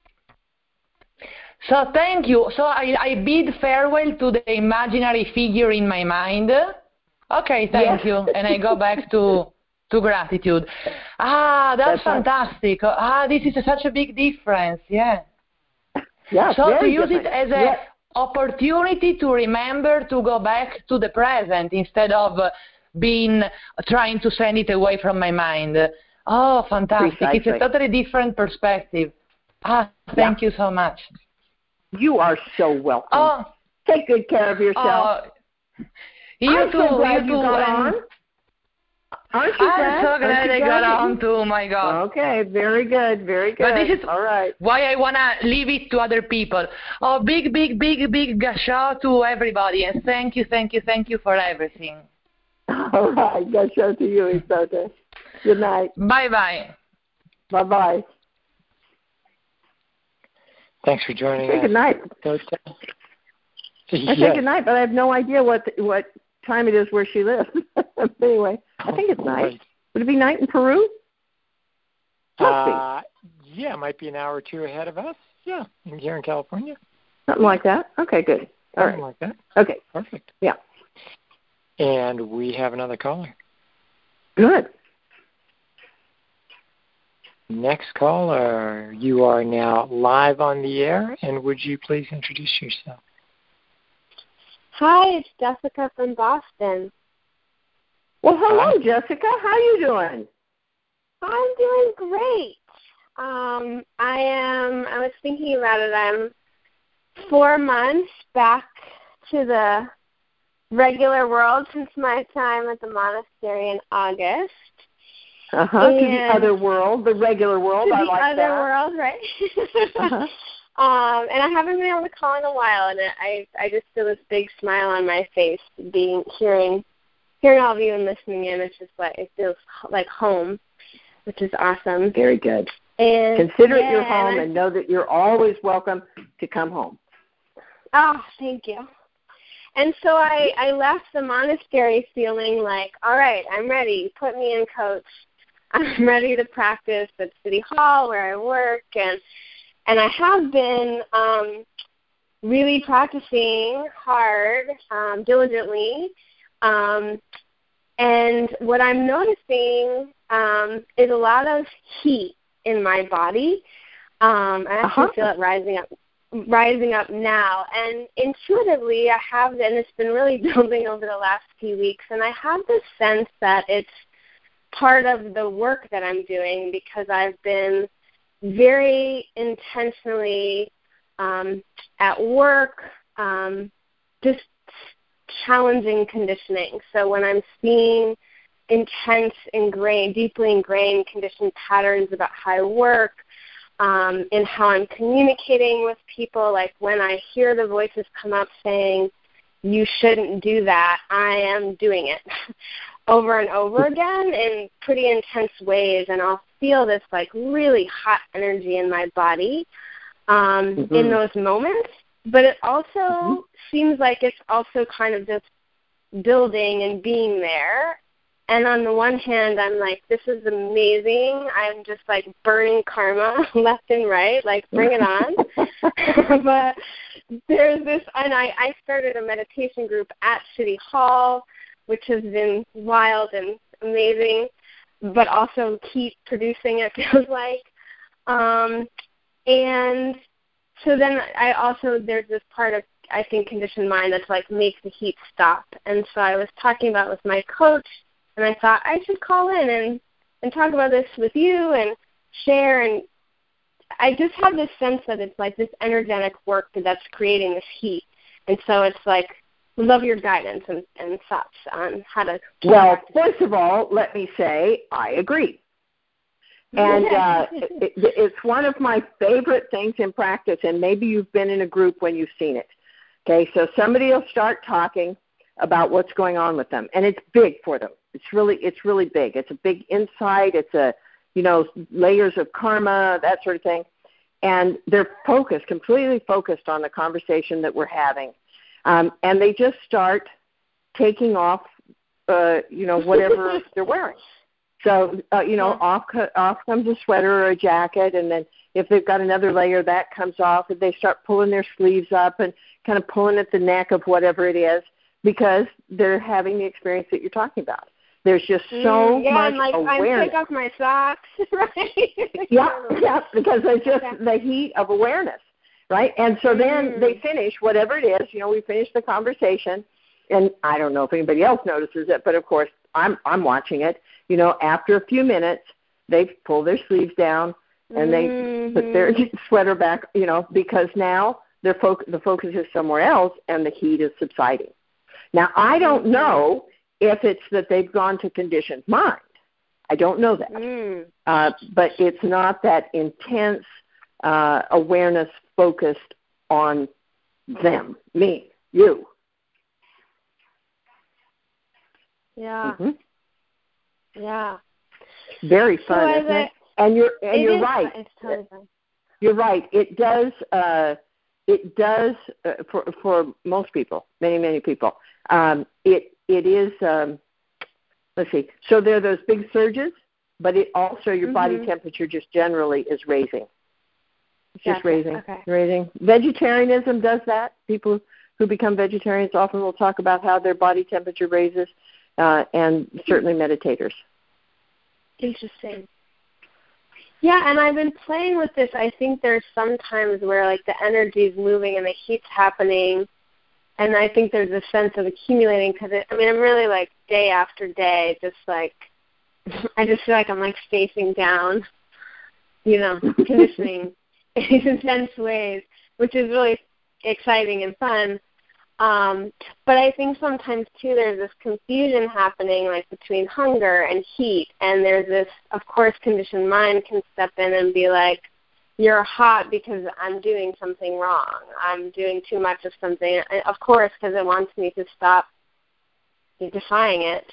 So thank you. So I bid farewell to the imaginary figure in my mind. Okay, thank you. And I go back to gratitude. That's fantastic. Right. This is such a big difference. Yeah. Yeah. So to use it as a opportunity to remember to go back to the present instead of trying to send it away from my mind. Oh, fantastic. Precisely. It's a totally different perspective. Thank you so much. You are so welcome. Take good care of yourself. You too. So glad you got on. Aren't you glad? I'm so glad I got on too, my God. Okay, very good. But this is all right. Why I want to leave it to other people. Big gasho to everybody. And thank you for everything. All right, gasho to you, Isote. Good night. Bye-bye. Bye-bye. Thanks for joining us. Good night. I say good night, but I have no idea what time it is where she lives. Anyway, I think it's night. Right. Would it be night in Peru? Must be. Yeah, it might be an hour or two ahead of us. Yeah, here in California. Something like that? Okay, good. All right. Like that. Okay. Perfect. Yeah. And we have another caller. Good. Next caller, you are now live on the air, and would you please introduce yourself? Hi, it's Jessica from Boston. Well, hello, Jessica. How you doing? I'm doing great. I was thinking about it. I'm 4 months back to the regular world since my time at the monastery in August. To the other world, the regular world. To I the like other that. world, right? And I haven't been able to call in a while, and I just feel this big smile on my face, hearing all of you and listening in. It's just like it feels like home, which is awesome. Very good. And consider it your home, and know that you're always welcome to come home. Oh, thank you. And so I left the monastery feeling like, all right, I'm ready. Put me in, coach. I'm ready to practice at City Hall where I work, and I have been really practicing hard, diligently. And what I'm noticing is a lot of heat in my body. I actually feel it rising up now. And intuitively, I have, and it's been really building over the last few weeks, and I have this sense that it's part of the work that I'm doing because I've been very intentionally at work, just challenging conditioning. So when I'm seeing intense, deeply ingrained conditioned patterns about how I work, in how I'm communicating with people, like when I hear the voices come up saying, you shouldn't do that, I am doing it over and over again in pretty intense ways, and I'll feel this like really hot energy in my body in those moments. But it also seems like it's also kind of just building and being there. And on the one hand, I'm like, this is amazing. I'm just like burning karma left and right, like bring it on. But there's this, and I started a meditation group at City Hall, which has been wild and amazing, but also keep producing, it feels like. And so then there's this part of, I think, conditioned mind that's like, make the heat stop. And so I was talking about with my coach, and I thought I should call in and talk about this with you and share. And I just have this sense that it's like this energetic work that's creating this heat. And so it's like, we love your guidance and thoughts on how to. Well, first of all, let me say I agree. And it's one of my favorite things in practice, and maybe you've been in a group when you've seen it. Okay, so somebody will start talking about what's going on with them, and it's big for them. It's really big. It's a big insight. It's layers of karma, that sort of thing. And they're completely focused on the conversation that we're having. And they just start taking off, whatever they're wearing. So, off comes a sweater or a jacket, and then if they've got another layer, that comes off, and they start pulling their sleeves up and kind of pulling at the neck of whatever it is, because they're having the experience that you're talking about. There's just so much awareness. I take off my socks, right? Yeah, because there's just the heat of awareness, right? And so then they finish whatever it is. We finish the conversation, and I don't know if anybody else notices it, but of course I'm watching it. After a few minutes, they pull their sleeves down and they put their sweater back. Because now the focus is somewhere else, and the heat is subsiding. Now I don't know if it's that they've gone to conditioned mind. I don't know that. But it's not that intense awareness focused on them, me, you. Yeah. Yeah. Very fun, isn't it? And you're right. It's totally fun. You're right. It does for most people, many people. It is, let's see, so there are those big surges, but it also, your body temperature just generally is raising. It's just raising. Vegetarianism does that. People who become vegetarians often will talk about how their body temperature raises, and certainly meditators. Interesting. Yeah, and I've been playing with this. I think there's some times where, like, the energy is moving and the heat's happening, and I think there's a sense of accumulating because, I'm really, like, day after day, just, like, I just feel like I'm, like, facing down, conditioning in these intense ways, which is really exciting and fun. But I think sometimes, too, there's this confusion happening, like, between hunger and heat. And there's this, of course, conditioned mind can step in and be like, you're hot because I'm doing something wrong. I'm doing too much of something, of course, because it wants me to stop defying it.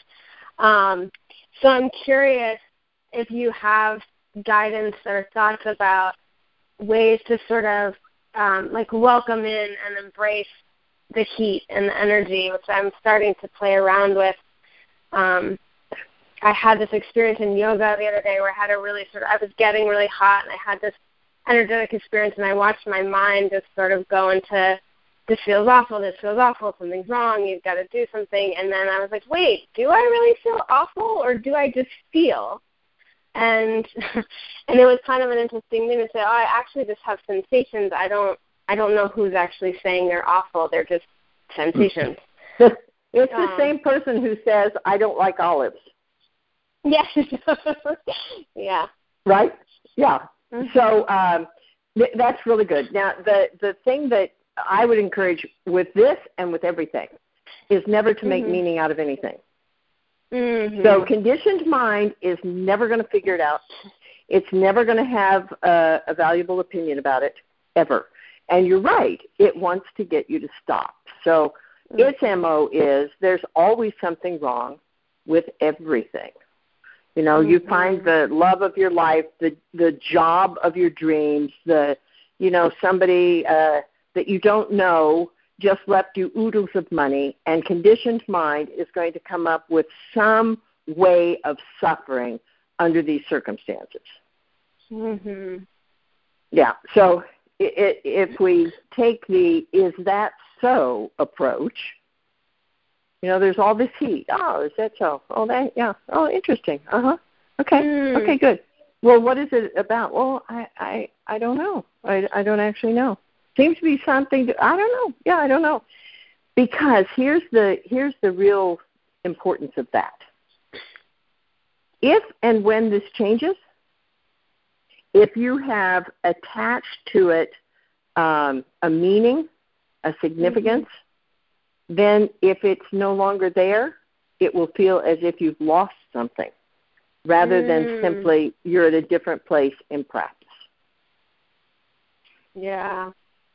So I'm curious if you have guidance or thoughts about ways to sort of, like, welcome in and embrace the heat and the energy, which I'm starting to play around with. I had this experience in yoga the other day where I was getting really hot, and I had this energetic experience, and I watched my mind just sort of go into, this feels awful, something's wrong, you've got to do something. And then I was like, wait, do I really feel awful, or do I just feel? And and it was kind of an interesting thing to say, I actually just have sensations. I don't know who's actually saying they're awful. They're just sensations. It's the same person who says, I don't like olives. Yes. Yeah. Right? Yeah. Mm-hmm. So that's really good. Now, the thing that I would encourage with this and with everything is never to make meaning out of anything. Mm-hmm. So conditioned mind is never going to figure it out. It's never going to have a valuable opinion about it, ever. And you're right, it wants to get you to stop. So its MO is there's always something wrong with everything. You know, you find the love of your life, the job of your dreams, somebody that you don't know just left you oodles of money, and conditioned mind is going to come up with some way of suffering under these circumstances. Mm-hmm. Yeah, so if we take the is that so approach, there's all this heat. Oh, is that so? Oh, that, yeah. Oh, interesting. Uh-huh. Okay. Okay, good. Well, what is it about? Well, I don't know. I don't actually know. Seems to be something I don't know. Yeah, I don't know. Because here's the real importance of that. If and when this changes, if you have attached to it a meaning, a significance, then if it's no longer there, it will feel as if you've lost something rather than simply you're at a different place in practice. Yeah.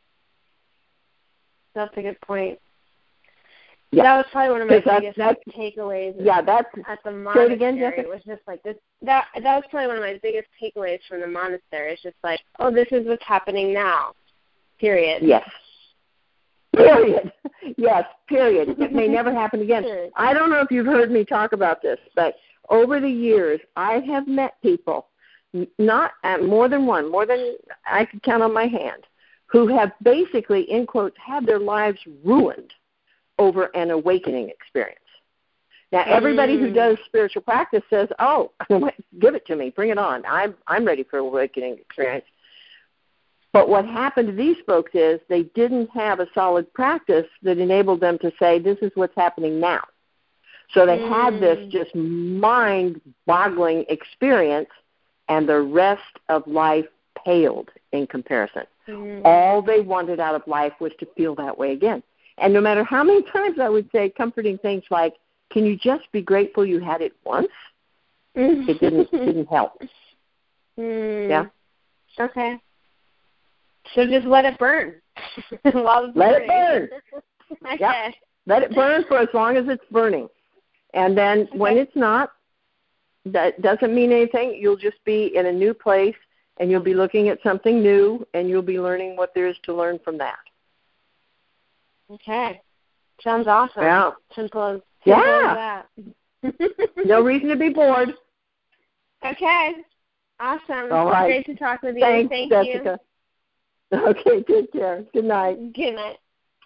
That's a good point. Yeah. That was probably one of my biggest takeaways. Yeah, that's at the monastery. Say it again, Jessica. It was just like this. That was probably one of my biggest takeaways from the monastery. It's just like, oh, this is what's happening now. Period. Yes. Period. Yes. Period. It may never happen again. I don't know if you've heard me talk about this, but over the years, I have met people, not more than one, more than I could count on my hand, who have basically, in quotes, had their lives ruined over an awakening experience. Now, everybody who does spiritual practice says, oh, give it to me, bring it on. I'm ready for an awakening experience. But what happened to these folks is they didn't have a solid practice that enabled them to say, this is what's happening now. So they had this just mind-boggling experience, and the rest of life paled in comparison. All they wanted out of life was to feel that way again. And no matter how many times I would say comforting things like, can you just be grateful you had it once? It didn't help. Yeah? Okay. So just let it burn. Let it burn. Okay. Yep. Let it burn for as long as it's burning. And then when it's not, that doesn't mean anything. You'll just be in a new place, and you'll be looking at something new, and you'll be learning what there is to learn from that. Okay. Sounds awesome. Yeah. Simple as that. No reason to be bored. Okay. Awesome. All right. Great to talk with you. Thanks, Thank Jessica. You. Okay, take care. Good night. Good night.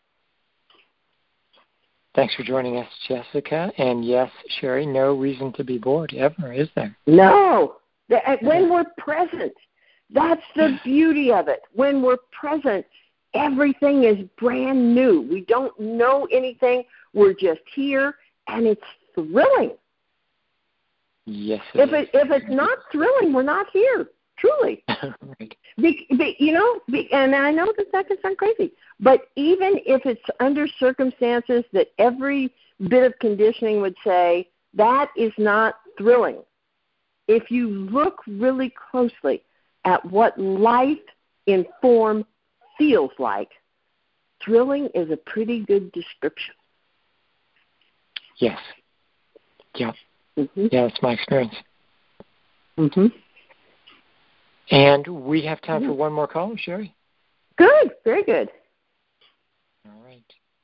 Thanks for joining us, Jessica. And yes, Sherry, no reason to be bored ever, is there? No. When we're present, that's the beauty of it. When we're present, everything is brand new. We don't know anything. We're just here, and it's thrilling. Yes, If it's not thrilling, we're not here. Truly. Right. And I know that can sound crazy, but even if it's under circumstances that every bit of conditioning would say that is not thrilling, if you look really closely at what life in form feels like, thrilling is a pretty good description. Yes. Yeah. Mm-hmm. Yeah, that's my experience. Mm-hmm. And we have time for one more caller, Sherry. Good. Very good. All right.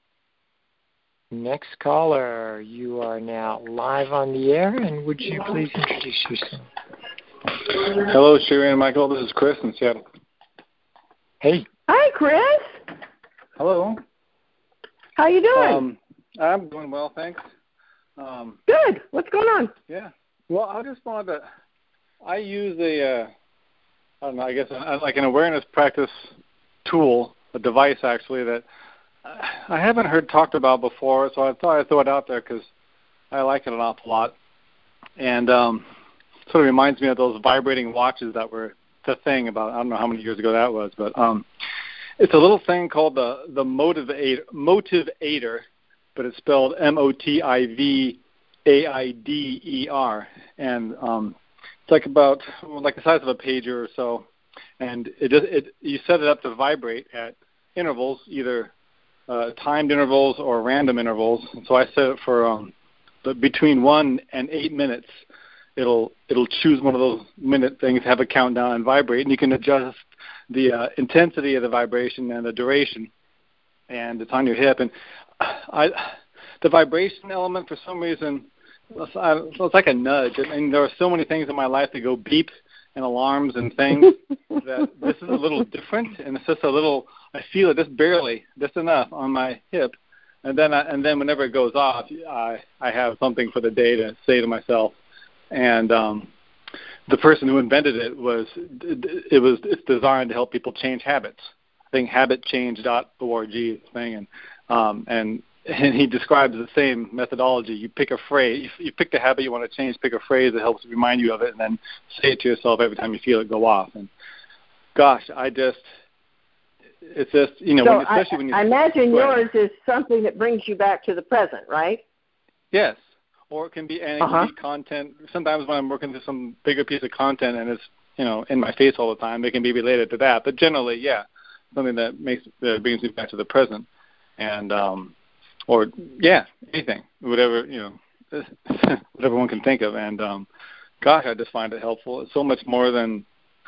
Next caller, you are now live on the air, and would you please introduce yourself? Hello, Sherry and Michael. This is Chris in Seattle. Hey. Hi, Chris. Hello. How you doing? I'm doing well, thanks. Good. What's going on? Yeah. Well, I just wanted to. I use I don't know. I guess like an awareness practice tool, a device actually that I haven't heard talked about before. So I thought I'd throw it out there because I like it an awful lot, and sort of reminds me of those vibrating watches that were the thing about, I don't know how many years ago that was, but it's a little thing called the Motivator, but it's spelled Motivader, and it's like about like the size of a pager or so, and you set it up to vibrate at intervals, either timed intervals or random intervals. And so I set it for between 1 and 8 minutes. It'll choose one of those minute things, have a countdown, and vibrate, and you can adjust the intensity of the vibration and the duration, and it's on your hip. And the vibration element, for some reason, it's like a nudge. I mean, there are so many things in my life that go beep and alarms and things that this is a little different, and it's just a little. I feel it just enough on my hip, and then whenever it goes off, I have something for the day to say to myself. And the person who invented it's designed to help people change habits. I think habitchange.org is the thing, and he describes the same methodology. You pick a phrase, you pick the habit you want to change, pick a phrase that helps remind you of it, and then say it to yourself every time you feel it go off. And gosh, it's just, so especially when you. I imagine yours is something that brings you back to the present, right? Yes. Or it can be content. Sometimes when I'm working through some bigger piece of content and it's in my face all the time, it can be related to that. But generally, yeah, something that brings me back to the present, and anything, whatever whatever one can think of. And gosh, I just find it helpful. It's so much more than,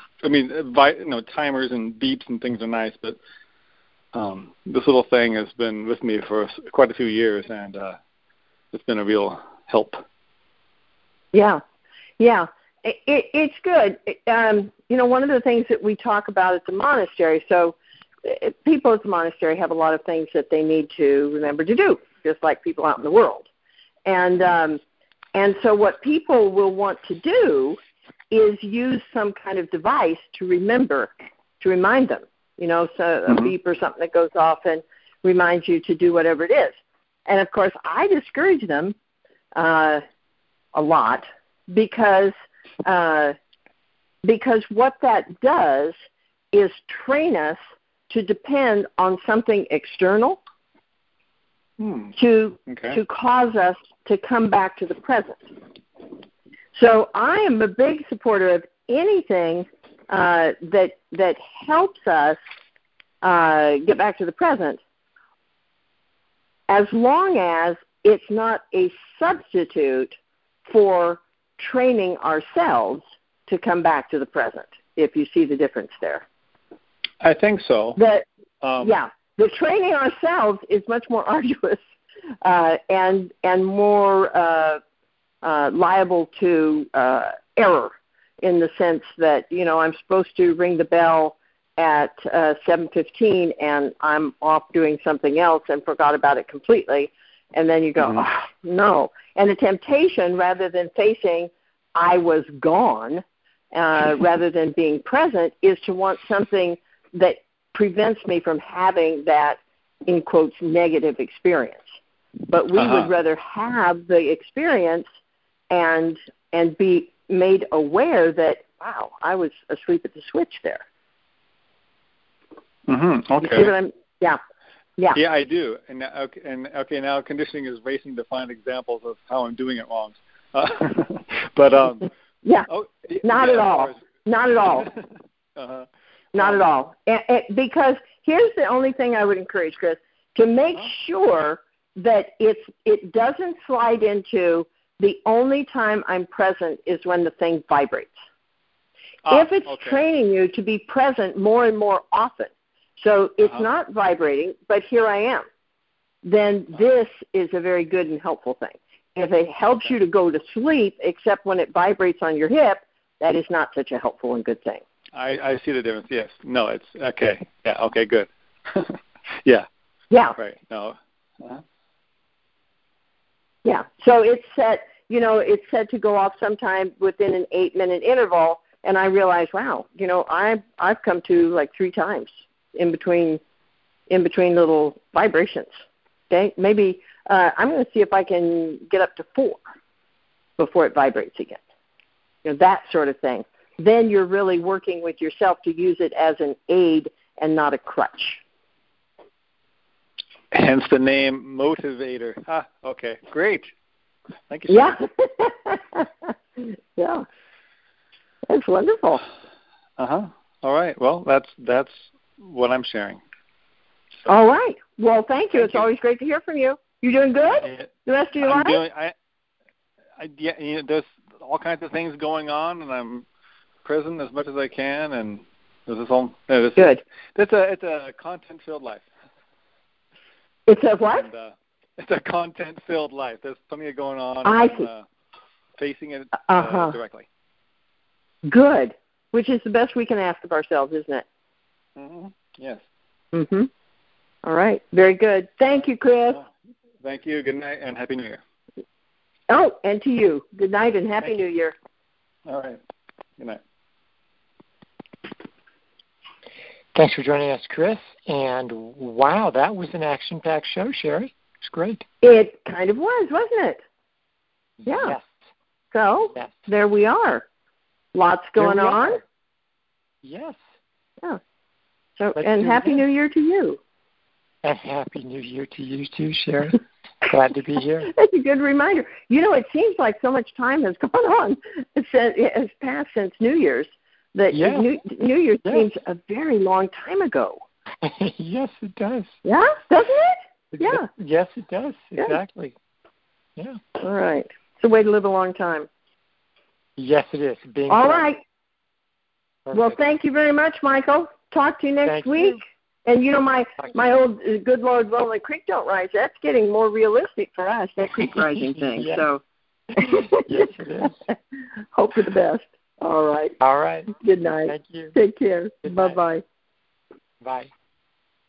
timers and beeps and things are nice, but this little thing has been with me for quite a few years, and it's been a real help. Yeah. It's good. One of the things that we talk about at the monastery, so people at the monastery have a lot of things that they need to remember to do, just like people out in the world. And so what people will want to do is use some kind of device to remind them, so a beep or something that goes off and reminds you to do whatever it is. And, of course, I discourage them a lot because what that does is train us to depend on something external to cause us to come back to the present. So I am a big supporter of anything that helps us get back to the present, as long as it's not a substitute for training ourselves to come back to the present, if you see the difference there. I think so. The training ourselves is much more arduous and more liable to error, in the sense that, I'm supposed to ring the bell at 7:15 and I'm off doing something else and forgot about it completely. And then you go, oh, no. And the temptation, rather than facing I was gone, rather than being present, is to want something that prevents me from having that, in quotes, negative experience. But we would rather have the experience and be made aware that wow, I was asleep at the switch there. Mm-hmm. Okay. You see what I'm? Yeah. Yeah. Yeah, I do. And now conditioning is racing to find examples of how I'm doing it wrong. But yeah, not at all. Not at all. Uh-huh. Not at all. Because here's the only thing I would encourage, Chris, to make sure that it doesn't slide into the only time I'm present is when the thing vibrates. If it's training you to be present more and more often, so it's not vibrating, but here I am, then this is a very good and helpful thing. If it helps you to go to sleep, except when it vibrates on your hip, that is not such a helpful and good thing. I see the difference, yes. No, it's okay. Yeah, okay, good. Yeah. Yeah. Right, no. Uh-huh. Yeah, so it's set, it's set to go off sometime within an 8-minute interval, and I realized, wow, I've come to like 3 times in between little vibrations. Okay, maybe I'm going to see if I can get up to 4 before it vibrates again. That sort of thing. Then you're really working with yourself to use it as an aid and not a crutch. Hence the name Motivator. Okay, great. Thank you, Sharon. Yeah. Yeah. That's wonderful. All right. Well, that's what I'm sharing. So, all right. Well, thank you. It's always great to hear from you. You doing good? The rest of your life? There's all kinds of things going on, and I'm present as much as I can, and there's this whole good. It's a content-filled life. It's a what? And, it's a content-filled life. There's something going on. I see. Facing it directly. Good. Which is the best we can ask of ourselves, isn't it? Mm-hmm. Yes. Mm-hmm. All right. Very good. Thank you, Chris. Thank you. Good night and Happy New Year. Oh, and to you. Good night and Happy New Year. All right. Good night. Thanks for joining us, Chris. And wow, that was an action-packed show, Sherry. It's great. It kind of was, wasn't it? Yeah. Yes. So there we are. Lots going on. Yes. Yeah. So and Happy New Year to you. And Happy New Year to you too, Sherry. Glad to be here. That's a good reminder. It seems like so much time has gone on. It has passed since New Year's. That New Year's seems a very long time ago. Yes, it does. Yeah, doesn't it? Yeah. Yes, it does. Exactly. Yeah. All right. It's a way to live a long time. Yes, it is. All right. Perfect. Well, thank you very much, Michael. Talk to you next week. And my old Good Lord Rolling Creek Don't Rise, that's getting more realistic for us, that creek rising thing. Yes. So yes, it is. Hope for the best. All right. All right. Good night. Thank you. Take care. Good Bye-bye. Bye.